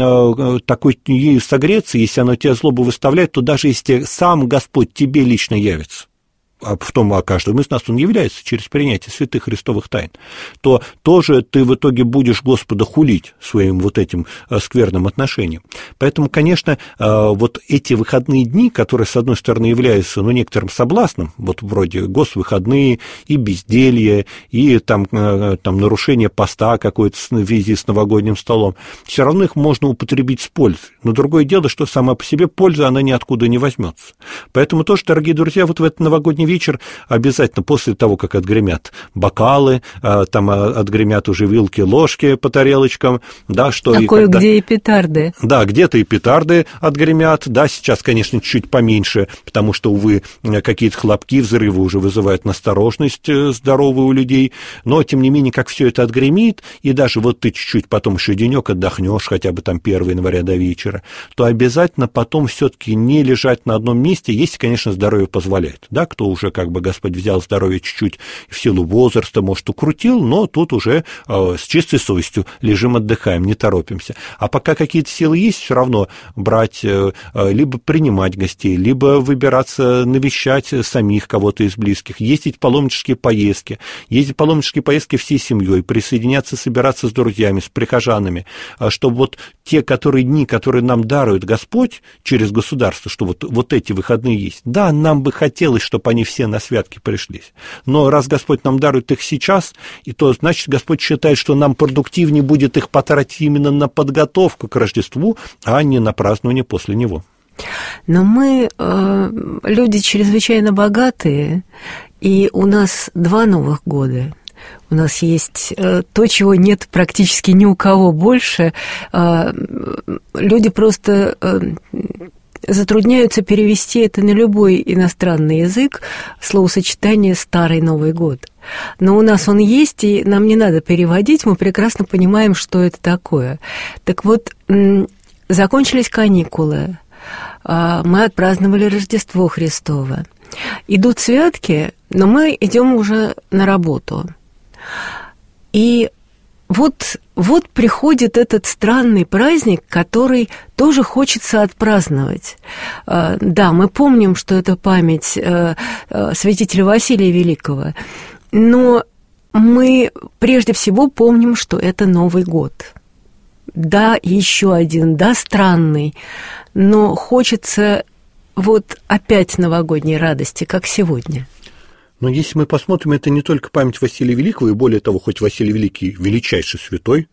э, такой ею согреться, если она тебя злобу выставляет, то даже если сам Господь тебе лично явится, а в том, а каждому из нас он является через принятие святых христовых тайн, то тоже ты в итоге будешь Господа хулить своим вот этим скверным отношением. Поэтому, конечно, вот эти выходные дни, которые, с одной стороны, являются, ну, некоторым соблазном, вот вроде госвыходные, и безделье, и там, там нарушение поста какое-то в связи с новогодним столом, все равно их можно употребить с пользой. Но другое дело, что сама по себе польза, она ниоткуда не возьмется. Поэтому тоже, дорогие друзья, вот в этот новогодний вечер обязательно после того, как отгремят бокалы, там отгремят уже вилки, ложки по тарелочкам, да, что... А и кое-где когда... и петарды. Да, где-то и петарды отгремят, да, сейчас, конечно, чуть поменьше, потому что, увы, какие-то хлопки, взрывы уже вызывают настороженность здоровую у людей, но, тем не менее, как все это отгремит, и даже вот ты чуть-чуть потом еще денек отдохнешь, хотя бы там первого января до вечера, то обязательно потом все-таки не лежать на одном месте, если, конечно, здоровье позволяет, да, кто уже как бы Господь взял здоровье чуть-чуть в силу возраста, может, укрутил, но тут уже э, с чистой совестью лежим, отдыхаем, не торопимся. А пока какие-то силы есть, все равно брать, э, либо принимать гостей, либо выбираться, навещать самих кого-то из близких, ездить в паломнические поездки, ездить в паломнические поездки всей семьей, присоединяться, собираться с друзьями, с прихожанами, чтобы вот те, которые дни, которые нам дарует Господь через государство, что вот, вот эти выходные есть, да, нам бы хотелось, чтобы они все на святки пришлись. Но раз Господь нам дарует их сейчас, и то, значит, Господь считает, что нам продуктивнее будет их потратить именно на подготовку к Рождеству, а не на празднование после него. Но мы э, люди чрезвычайно богатые, и у нас два Новых года. У нас есть э, то, чего нет практически ни у кого больше. Э, люди просто... Э, затрудняются перевести это на любой иностранный язык, словосочетание «Старый Новый год». Но у нас он есть, и нам не надо переводить, мы прекрасно понимаем, что это такое. Так вот, закончились каникулы, мы отпраздновали Рождество Христово. Идут святки, но мы идем уже на работу. И Вот, вот приходит этот странный праздник, который тоже хочется отпраздновать. Да, мы помним, что это память святителя Василия Великого, но мы прежде всего помним, что это Новый год. Да, еще один, да, странный, но хочется вот опять новогодней радости, как сегодня. Но если мы посмотрим, это не только память Василия Великого, и более того, хоть Василий Великий величайший святой,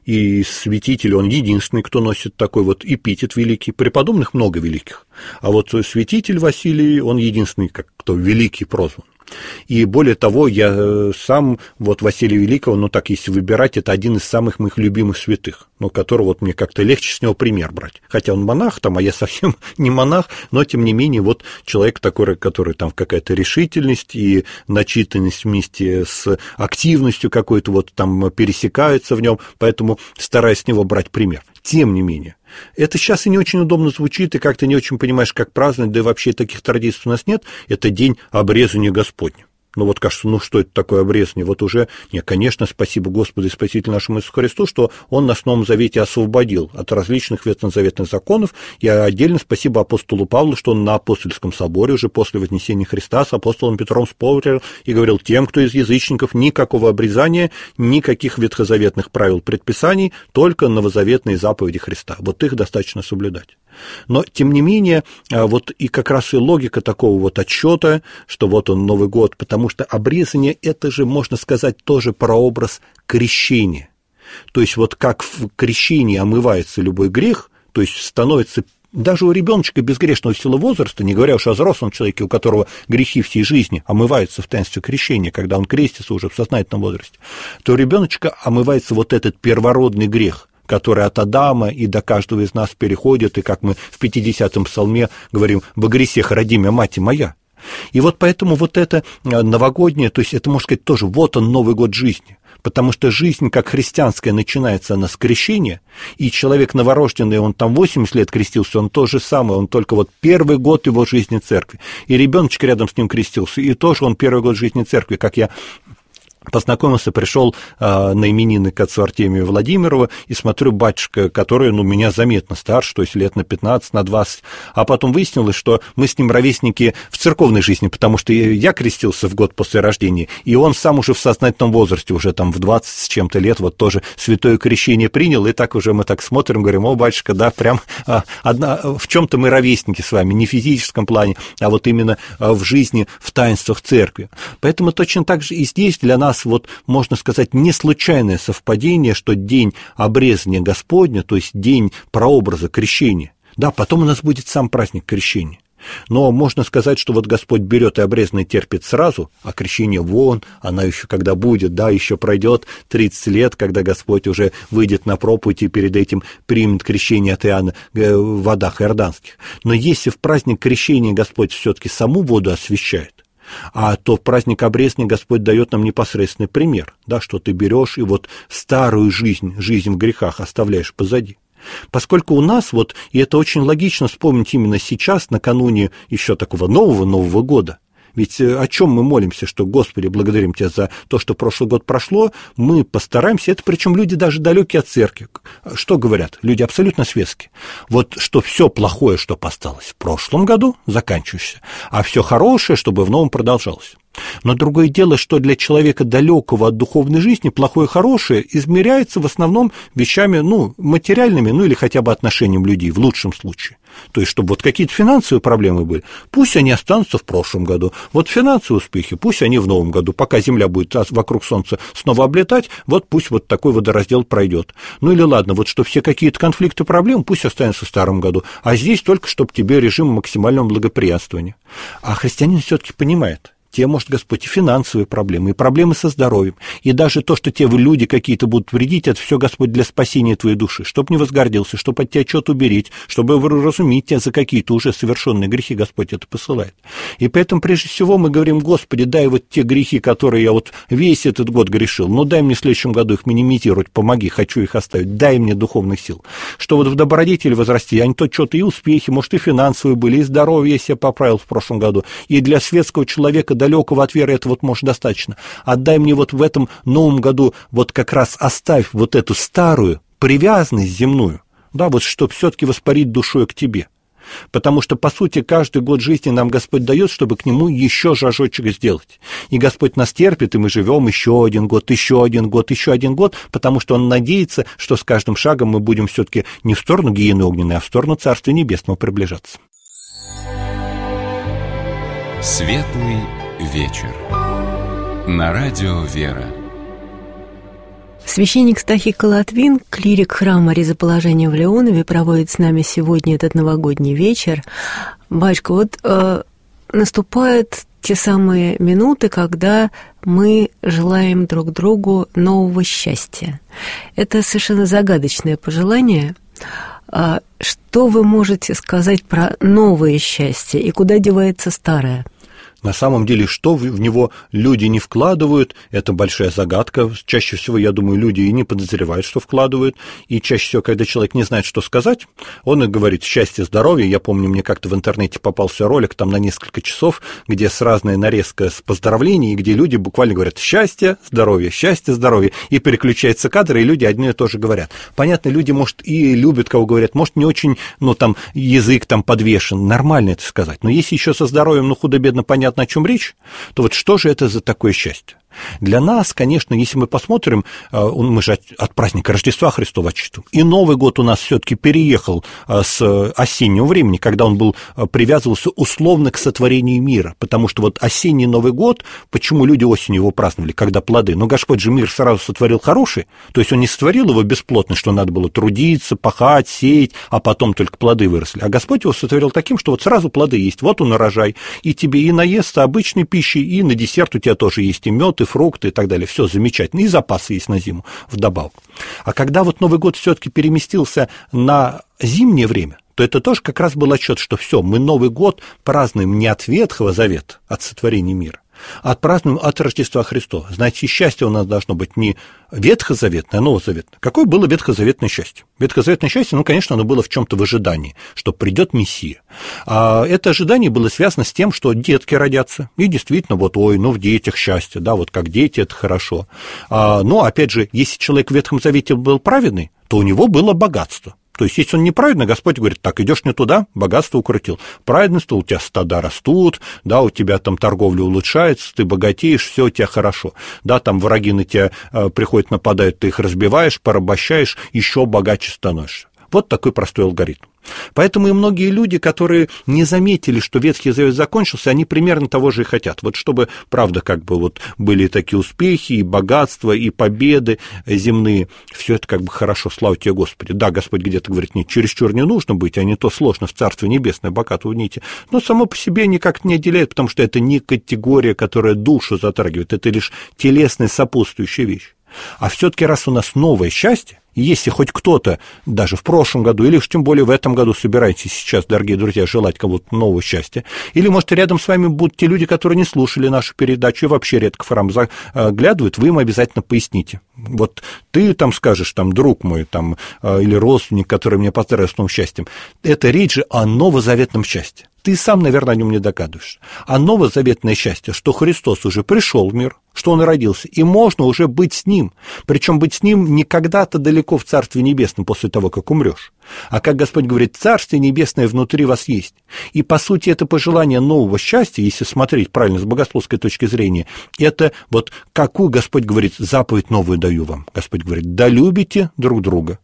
и святитель, он единственный, кто носит такой вот эпитет великий, преподобных много великих, а вот святитель Василий, он единственный, как кто великий прозван. И более того, я сам, вот Василия Великого, ну так если выбирать, это один из самых моих любимых святых, ну, которого вот мне как-то легче с него пример брать. Хотя он монах там, а я совсем не монах, но тем не менее вот человек такой, который там какая-то решительность и начитанность вместе с активностью какой-то вот там пересекаются в нем, поэтому стараюсь с него брать пример. Тем не менее, это сейчас и не очень удобно звучит, и как-то не очень понимаешь, как праздновать, да и вообще таких традиций у нас нет. Это день обрезания Господня. Ну вот кажется, ну что это такое обрезание? Вот уже, нет, конечно, спасибо Господу и Спасителю нашему Иисусу Христу, что Он нас в Новом Завете освободил от различных ветхозаветных законов, и отдельно спасибо апостолу Павлу, что он на апостольском соборе уже после вознесения Христа с апостолом Петром спорил и говорил: тем, кто из язычников, никакого обрезания, никаких ветхозаветных правил, предписаний, только новозаветные заповеди Христа. Вот их достаточно соблюдать. Но, тем не менее, вот и как раз и логика такого вот отчета, что вот он Новый год, потому что обрезание – это же, можно сказать, тоже прообраз крещения. То есть вот как в крещении омывается любой грех, то есть становится даже у ребеночка безгрешного в силу возраста, не говоря уж о взрослом человеке, у которого грехи всей жизни омываются в таинстве крещения, когда он крестится уже в сознательном возрасте, то у ребеночка омывается вот этот первородный грех, который от Адама и до каждого из нас переходит, и как мы в пятидесятом псалме говорим: «Во грехах роди мя, мать моя». И вот поэтому вот это новогоднее, то есть это, можно сказать, тоже вот он, Новый год жизни, потому что жизнь, как христианская, начинается она с крещения, и человек новорожденный, он там восемьдесят лет крестился, он то же самое, он только вот первый год его жизни церкви, и ребеночек рядом с ним крестился, и тоже он первый год жизни церкви, как я Познакомился, пришел э, на именины к отцу Артемию Владимирову, и смотрю, батюшка, который, ну, меня заметно старше, то есть лет на пятнадцать, на двадцать, а потом выяснилось, что мы с ним ровесники в церковной жизни, потому что я крестился в год после рождения, и он сам уже в сознательном возрасте, уже там в двадцать с чем-то лет, вот тоже святое крещение принял, и так уже мы так смотрим, говорим: о, батюшка, да, прям а, одна, в чем-то мы ровесники с вами, не в физическом плане, а вот именно а, в жизни, в таинствах церкви. Поэтому точно так же и здесь для нас, вот, можно сказать, не случайное совпадение, что день обрезания Господня, то есть день прообраза крещения, да, потом у нас будет сам праздник крещения. Но можно сказать, что вот Господь берет и обрезанный терпит сразу, а крещение вон, она еще когда будет, да, еще пройдет тридцать лет, когда Господь уже выйдет на проповедь и перед этим примет крещение от Иоанна в водах иорданских. Но если в праздник крещения Господь все-таки саму воду освящает, а то в праздник обрезания Господь дает нам непосредственный пример, да, что ты берешь и вот старую жизнь, жизнь в грехах оставляешь позади. Поскольку у нас, вот, и это очень логично вспомнить именно сейчас, накануне еще такого нового Нового года, ведь о чем мы молимся, что, Господи, благодарим Тебя за то, что прошлый год прошло, мы постараемся, это причем люди даже далекие от церкви. Что говорят? Люди абсолютно светские. Вот что все плохое, что осталось в прошлом году, заканчивается, а все хорошее, чтобы в новом продолжалось. Но другое дело, что для человека далекого от духовной жизни плохое и хорошее измеряется в основном вещами, ну, материальными, ну, или хотя бы отношением людей, в лучшем случае. То есть, чтобы вот какие-то финансовые проблемы были, пусть они останутся в прошлом году. Вот финансовые успехи, пусть они в новом году, пока Земля будет вокруг Солнца снова облетать, вот пусть вот такой водораздел пройдет. Ну или ладно, вот что все какие-то конфликты, проблемы, пусть останутся в старом году, а здесь только, чтобы тебе режим максимального благоприятствования. А христианин все-таки понимает, тебе, может, Господь, и финансовые проблемы, и проблемы со здоровьем, и даже то, что тебе люди какие-то будут вредить, это все, Господь, для спасения твоей души, чтоб не возгордился, чтоб от тебя что-то уберечь, чтобы вразумить тебя за какие-то уже совершенные грехи, Господь это посылает. И поэтому, прежде всего, мы говорим: Господи, дай вот те грехи, которые я вот весь этот год грешил, но дай мне в следующем году их минимизировать, помоги, хочу их оставить, дай мне духовных сил, что вот в добродетели возрасти, а не то что-то и успехи, может, и финансовые были, и здоровье я себе поправил в прошлом году, и для светского человека далекого от веры это вот может достаточно. Отдай мне вот в этом новом году, вот как раз оставь вот эту старую привязанность земную, да, вот чтобы все-таки воспарить душой к тебе. Потому что, по сути, каждый год жизни нам Господь дает, чтобы к нему еще шажочек сделать. И Господь нас терпит, и мы живем еще один год, еще один год, еще один год, потому что Он надеется, что с каждым шагом мы будем все-таки не в сторону гиены огненной, а в сторону Царствия Небесного приближаться. Светлый вечер. На радио «Вера». Священник Стахий Колотвин, клирик храма Ризоположения в Леонове, проводит с нами сегодня этот новогодний вечер. Батюшка, вот э, наступают те самые минуты, когда мы желаем друг другу нового счастья. Это совершенно загадочное пожелание. А что вы можете сказать про новое счастье и куда девается старое? На самом деле, что в него люди не вкладывают, это большая загадка. Чаще всего, я думаю, люди и не подозревают, что вкладывают. И чаще всего, когда человек не знает, что сказать, он и говорит: счастье, здоровье. Я помню, мне как-то в интернете попался ролик там на несколько часов, где с разной нарезкой с поздравлений, где люди буквально говорят: счастье, здоровье, счастье, здоровье. И переключается кадр, и люди одни и то же говорят. Понятно, люди, может, и любят, кого говорят, может, не очень, ну, там, язык там подвешен. Нормально это сказать. Но если еще со здоровьем, ну, худо-бедно понятно, о чем речь, то вот что же это за такое счастье? Для нас, конечно, если мы посмотрим, мы же от праздника Рождества Христова отчитываем, и Новый год у нас все-таки переехал с осеннего времени, когда он был, привязывался условно к сотворению мира, потому что вот осенний Новый год, почему люди осенью его праздновали, когда плоды? Но Господь же мир сразу сотворил хороший, то есть Он не сотворил его бесплотно, что надо было трудиться, пахать, сеять, а потом только плоды выросли, а Господь его сотворил таким, что вот сразу плоды есть, вот он урожай, и тебе и наесться обычной пищей, и на десерт у тебя тоже есть и мед, и фрукты и так далее, все замечательно, и запасы есть на зиму вдобавок. А когда вот Новый год все-таки переместился на зимнее время, то это тоже как раз был отчет, что все, мы Новый год празднуем не от Ветхого Завета, от сотворения мира, Отпразднуем от Рождества Христова. Значит, счастье у нас должно быть не ветхозаветное, а новозаветное. Какое было ветхозаветное счастье? Ветхозаветное счастье, ну, конечно, оно было в чем-то в ожидании, что придет Мессия. А это ожидание было связано с тем, что детки родятся. И действительно, вот, ой, ну, в детях счастье, да, вот как дети, это хорошо. А, но, опять же, если человек в Ветхом Завете был праведный, то у него было богатство. То есть, если он неправедный, Господь говорит, так, идешь не туда, богатство укротил. Праведность, у тебя стада растут, да, у тебя там торговля улучшается, ты богатеешь, все у тебя хорошо. Да, там враги на тебя э, приходят, нападают, ты их разбиваешь, порабощаешь, еще богаче становишься. Вот такой простой алгоритм. Поэтому и многие люди, которые не заметили, что Ветхий Завет закончился, они примерно того же и хотят. Вот чтобы, правда, как бы вот были такие успехи, и богатства, и победы земные, все это как бы хорошо, слава тебе, Господи. Да, Господь где-то говорит, нет, чересчур не нужно быть, а не то сложно в Царстве Небесное, богато уните. Но само по себе никак не отделяет, потому что это не категория, которая душу затрагивает, это лишь телесная сопутствующая вещь. А все-таки раз у нас новое счастье, и если хоть кто-то даже в прошлом году, или уж тем более в этом году собираетесь сейчас, дорогие друзья, желать кому-то нового счастья, или, может, рядом с вами будут те люди, которые не слушали нашу передачу и вообще редко в храм заглядывают, вы им обязательно поясните. Вот ты там скажешь, там, друг мой, там, или родственник, который меня поздравил с новым счастьем, это речь же о новозаветном счастье. Ты сам, наверное, о нем не догадываешься. А новозаветное счастье, что Христос уже пришел в мир, что Он родился, и можно уже быть с Ним. Причем быть с Ним не когда-то далеко в Царстве Небесном после того, как умрешь, а, как Господь говорит, Царствие Небесное внутри вас есть. И, по сути, это пожелание нового счастья, если смотреть правильно с богословской точки зрения, это вот какую Господь говорит, заповедь новую даю вам. Господь говорит, да любите друг друга,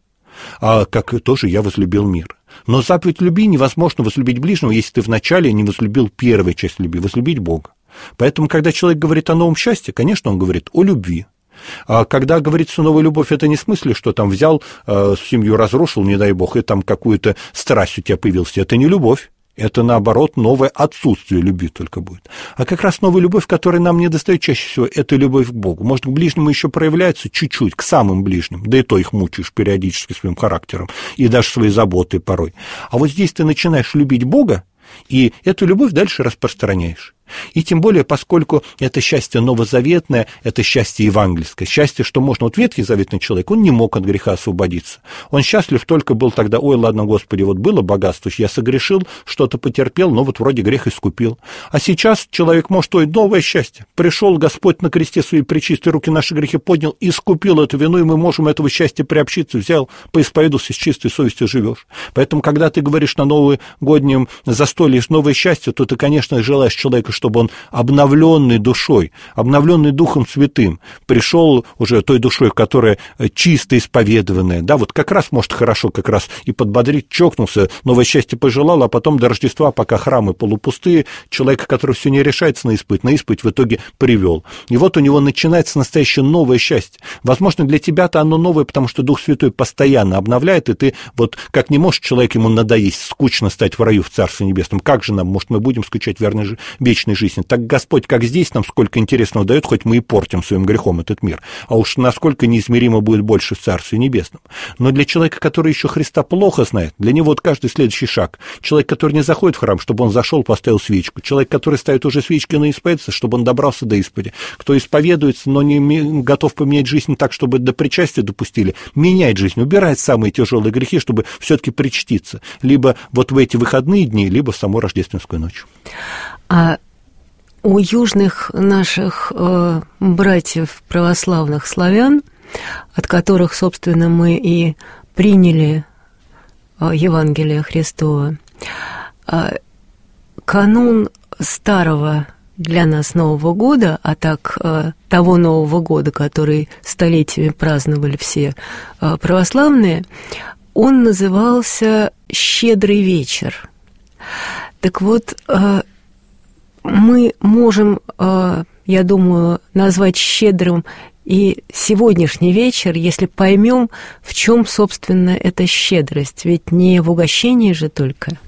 а как тоже я возлюбил мир. Но заповедь любви невозможно возлюбить ближнего, если ты вначале не возлюбил первую часть любви, возлюбить Бога. Поэтому, когда человек говорит о новом счастье, конечно, он говорит о любви. А когда говорится новая любовь, это не в смысле, что там взял, э, семью разрушил, не дай Бог, и там какую-то страсть у тебя появилась. Это не любовь. Это, наоборот, новое отсутствие любви только будет. А как раз новая любовь, которая нам не достает чаще всего, это любовь к Богу. Может, к ближнему еще проявляется чуть-чуть, к самым ближним, да и то их мучаешь периодически своим характером, и даже своей заботой порой. А вот здесь ты начинаешь любить Бога, и эту любовь дальше распространяешь. И тем более, поскольку это счастье новозаветное, это счастье евангельское, счастье, что можно, вот Ветхий Заветный человек, он не мог от греха освободиться. Он счастлив только был тогда, ой, ладно, Господи, вот было богатство, я согрешил, что-то потерпел, но вот вроде грех искупил. А сейчас человек может, ой, новое счастье. Пришел Господь на кресте свои пречистые руки, наши грехи поднял, искупил эту вину, и мы можем этого счастья приобщиться, взял, поисповедался, с чистой совестью живешь. Поэтому, когда ты говоришь на новогоднем застолье новое счастье, то ты, конечно, желаешь человека, чтобы он обновленный душой, обновленный Духом Святым, пришел уже той душой, которая чисто исповедованная, да, вот как раз может хорошо как раз и подбодрить, чокнулся, новое счастье пожелал, а потом до Рождества, пока храмы полупустые, человека, который все не решается на исповедь, на исповедь в итоге привел. И вот у него начинается настоящее новое счастье. Возможно, для тебя-то оно новое, потому что Дух Святой постоянно обновляет, и ты вот как не можешь человек ему надоесть, скучно стать в раю в Царстве Небесном, как же нам, может, мы будем скучать в верной, вечной жизни? Так Господь, как здесь нам сколько интересного дает, хоть мы и портим своим грехом этот мир, а уж насколько неизмеримо будет больше в Царстве Небесном. Но для человека, который еще Христа плохо знает, для него вот каждый следующий шаг. Человек, который не заходит в храм, чтобы он зашел, поставил свечку. Человек, который ставит уже свечки, но исповедуется, чтобы он добрался до исповеди. Кто исповедуется, но не готов поменять жизнь так, чтобы до причастия допустили, меняет жизнь, убирает самые тяжелые грехи, чтобы все-таки причаститься. Либо вот в эти выходные дни, либо в саму рождественскую ночь. А у южных наших э, братьев православных славян, от которых, собственно, мы и приняли э, Евангелие Христова, э, канун старого для нас Нового года, а так э, того Нового года, который столетиями праздновали все э, православные, он назывался «Щедрый вечер». Так вот, э, мы можем, я думаю, назвать щедрым и сегодняшний вечер, если поймем, в чем, собственно, эта щедрость. Ведь не в угощении же только.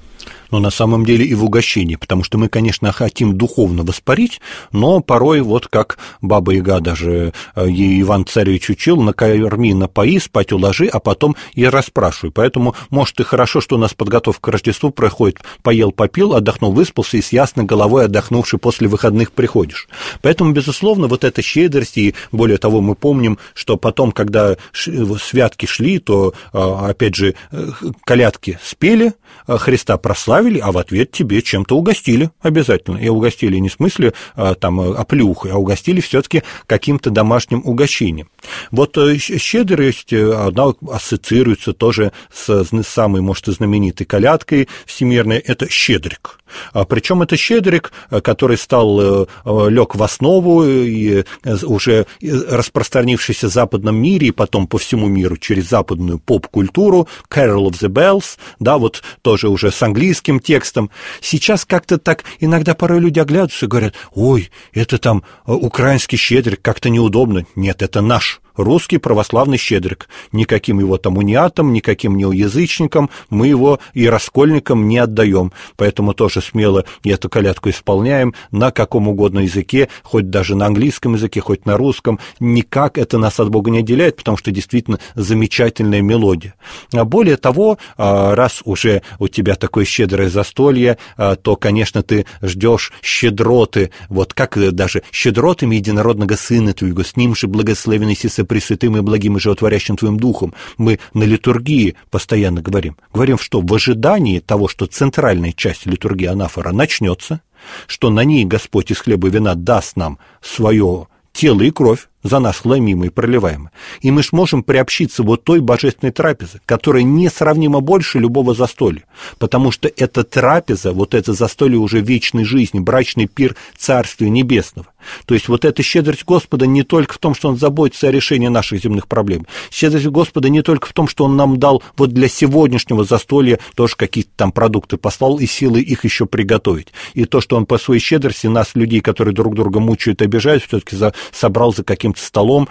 Но на самом деле и в угощении, потому что мы, конечно, хотим духовно воспарить, но порой, вот как Баба-Яга даже Иван-Царевич учил, накорми, напои, спать уложи, а потом и расспрашивай. Поэтому, может, и хорошо, что у нас подготовка к Рождеству проходит: поел, попил, отдохнул, выспался, и с ясной головой, отдохнувший, после выходных приходишь. Поэтому, безусловно, вот эта щедрость, и более того, мы помним, что потом, когда святки шли, то, опять же, колядки спели, Христа прославили, а в ответ тебе чем-то угостили обязательно. И угостили не в смысле там оплюхой, а угостили все-таки каким-то домашним угощением. Вот щедрость, она ассоциируется тоже с самой, может, и знаменитой колядкой всемирной, это щедрик. Причем это щедрик, который стал, лег в основу и уже распространившийся в западном мире и потом по всему миру через западную поп-культуру, Carol of the Bells, да, вот тоже уже с английским текстом. Сейчас как-то так иногда порой люди оглядываются и говорят: ой, это там украинский щедрик, как-то неудобно. Нет, это наш русский православный щедрик. Никаким его там униатам, никаким неоязычникам мы его и раскольникам не отдаем. Поэтому тоже смело эту колядку исполняем на каком угодно языке, хоть даже на английском языке, хоть на русском. Никак это нас от Бога не отделяет, потому что действительно замечательная мелодия. А более того, раз уже у тебя такое щедрое застолье, то, конечно, ты ждешь щедроты, вот как даже щедротами единородного Сына Твоего, с Ним же благословенный си Пресвятым и благим и животворящим Твоим Духом. Мы на литургии постоянно говорим. Говорим, что в ожидании того, что центральная часть литургии анафора начнется, что на ней Господь из хлеба и вина даст нам свое тело и кровь, за нас хломимые и проливаемые. И мы сможем приобщиться вот той божественной трапезе, которая несравнимо больше любого застолья, потому что эта трапеза, вот это застолье уже вечной жизни, брачный пир Царствия Небесного. То есть вот эта щедрость Господа не только в том, что Он заботится о решении наших земных проблем. Щедрость Господа не только в том, что Он нам дал вот для сегодняшнего застолья тоже какие-то там продукты послал и силы их еще приготовить. И то, что Он по своей щедрости нас, людей, которые друг друга мучают и обижают, все-таки за, собрал за каким-то столом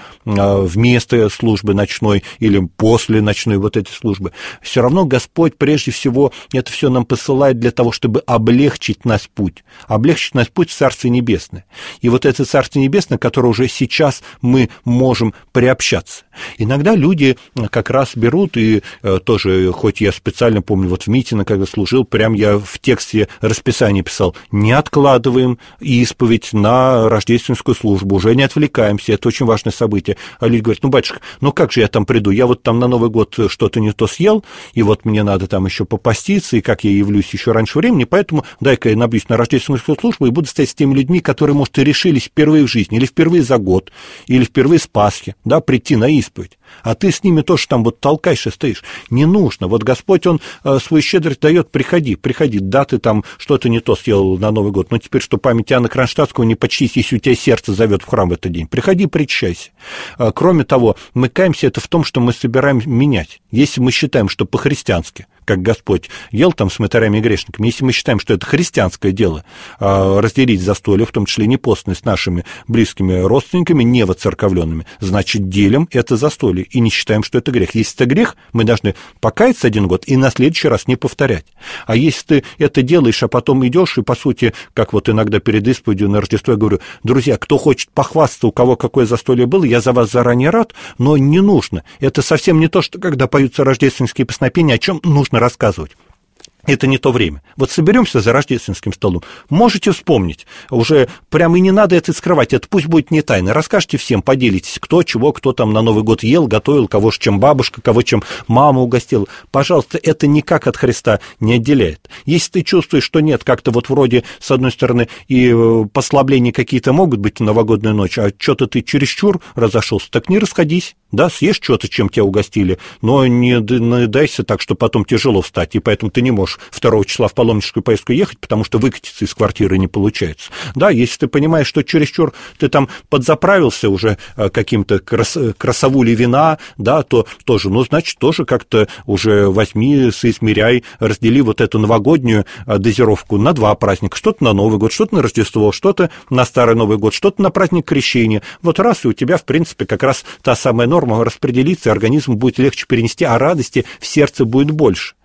вместо службы ночной или после ночной вот этой службы. Все равно Господь прежде всего это все нам посылает для того, чтобы облегчить наш путь. Облегчить наш путь в Царствие Небесное. И вот это Царствие Небесное, которое уже сейчас мы можем приобщаться. Иногда люди как раз берут и тоже, хоть я специально помню, вот в Митино, когда служил, прям я в тексте расписания писал: не откладываем исповедь на рождественскую службу, уже не отвлекаемся, это очень важное событие. А люди говорят: ну, батюшка, ну как же я там приду? Я вот там на Новый год что-то не то съел, и вот мне надо там еще попаститься, и как я явлюсь еще раньше времени, поэтому дай-ка я набьюсь на рождественскую службу и буду стоять с теми людьми, которые, может, и решились впервые в жизни, или впервые за год, или впервые с Пасхи, да, прийти на исповедь. А ты с ними тоже там вот толкаешься, стоишь. Не нужно. Вот Господь, Он э, свою щедрость дает: приходи, приходи, да, ты там что-то не то съел на Новый год, но теперь, что память Иоанна Кронштадтского не почтись, если у тебя сердце зовет в храм в этот день. Приходи, причащайся. Э, кроме того, мы каемся это в том, что мы собираем менять. Если мы считаем, что по-христиански, как Господь ел там с мытарями и грешниками, если мы считаем, что это христианское дело, разделить застолье, в том числе не постное, с нашими близкими родственниками, не воцерковленными, значит, делим это застолье и не считаем, что это грех. Если это грех, мы должны покаяться один год и на следующий раз не повторять. А если ты это делаешь, а потом идешь и, по сути, как вот иногда перед исповедью на Рождество я говорю: друзья, кто хочет похвастаться, у кого какое застолье было, я за вас заранее рад, но не нужно. Это совсем не то, что когда поются рождественские песнопения, о чем нужно рассказывать. Это не то время. Вот соберемся за рождественским столом. Можете вспомнить. Уже прямо и не надо это скрывать. Это пусть будет не тайна. Расскажите всем, поделитесь, кто чего, кто там на Новый год ел, готовил, кого ж чем бабушка, кого чем мама угостила. Пожалуйста, это никак от Христа не отделяет. Если ты чувствуешь, что нет, как-то вот вроде, с одной стороны, и послабления какие-то могут быть в новогоднюю ночь, а что-то ты чересчур разошелся, так не расходись. Да, съешь что-то, чем тебя угостили, но не наедайся так, что потом тяжело встать, и поэтому ты не можешь второго числа в паломническую поездку ехать, потому что выкатиться из квартиры не получается. Да, если ты понимаешь, что чересчур ты там подзаправился уже каким-то крас- красовули вина, да, то тоже, ну, значит, тоже как-то уже возьми, соизмеряй, раздели вот эту новогоднюю дозировку на два праздника, что-то на Новый год, что-то на Рождество, что-то на Старый Новый год, что-то на праздник Крещения. Вот раз, и у тебя, в принципе, как раз та самая норма распределится, и организм будет легче перенести, а радости в сердце будет больше.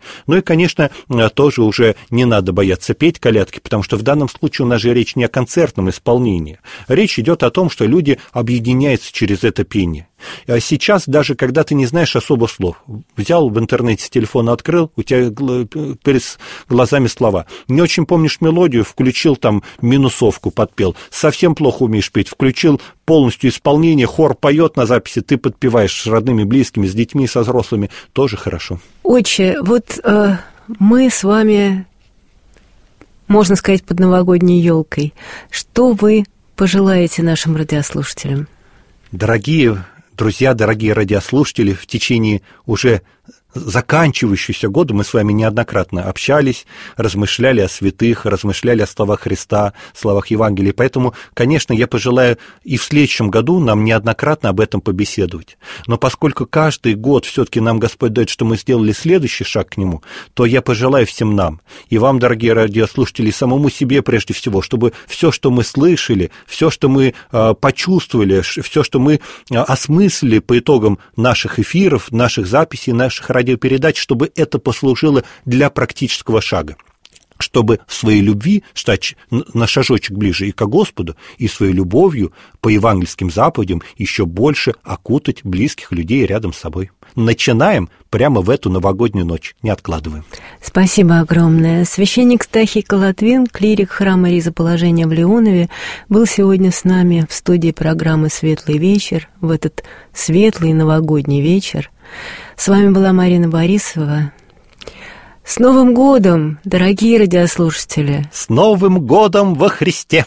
Ну и, конечно, тоже уже не надо бояться петь колядки, потому что в данном случае у нас же речь не о концертном исполнении. Речь идет о том, что люди объединяются через это пение. А сейчас, даже когда ты не знаешь особо слов, взял в интернете с телефона, открыл, у тебя перед глазами слова. Не очень помнишь мелодию, включил там минусовку, подпел. Совсем плохо умеешь петь, включил полностью исполнение, хор поет на записи, ты подпеваешь с родными, близкими, с детьми, со взрослыми. Тоже хорошо. Отче, вот э, мы с вами, можно сказать, под новогодней елкой. Что вы пожелаете нашим радиослушателям? Дорогие друзья, дорогие радиослушатели, в течение уже заканчивающегося года мы с вами неоднократно общались, размышляли о святых, размышляли о словах Христа, словах Евангелия. Поэтому, конечно, я пожелаю и в следующем году нам неоднократно об этом побеседовать. Но поскольку каждый год все-таки нам Господь дает, что мы сделали следующий шаг к Нему, то я пожелаю всем нам, и вам, дорогие радиослушатели, и самому себе прежде всего, чтобы все, что мы слышали, все, что мы э, почувствовали, все, что мы э, осмыслили по итогам наших эфиров, наших записей, наших радиопередач, чтобы это послужило для практического шага, чтобы в своей любви стать на шажочек ближе и к Господу, и своей любовью по евангельским заповедям еще больше окутать близких людей рядом с собой. Начинаем прямо в эту новогоднюю ночь, не откладываем. Спасибо огромное. Священник Стахий Колотвин, клирик храма Ризоположения в Леонове, был сегодня с нами в студии программы «Светлый вечер», в этот светлый новогодний вечер. С вами была Марина Борисова. С Новым годом, дорогие радиослушатели! С Новым годом во Христе!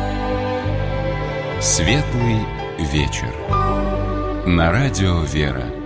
Светлый вечер. На радио «Вера».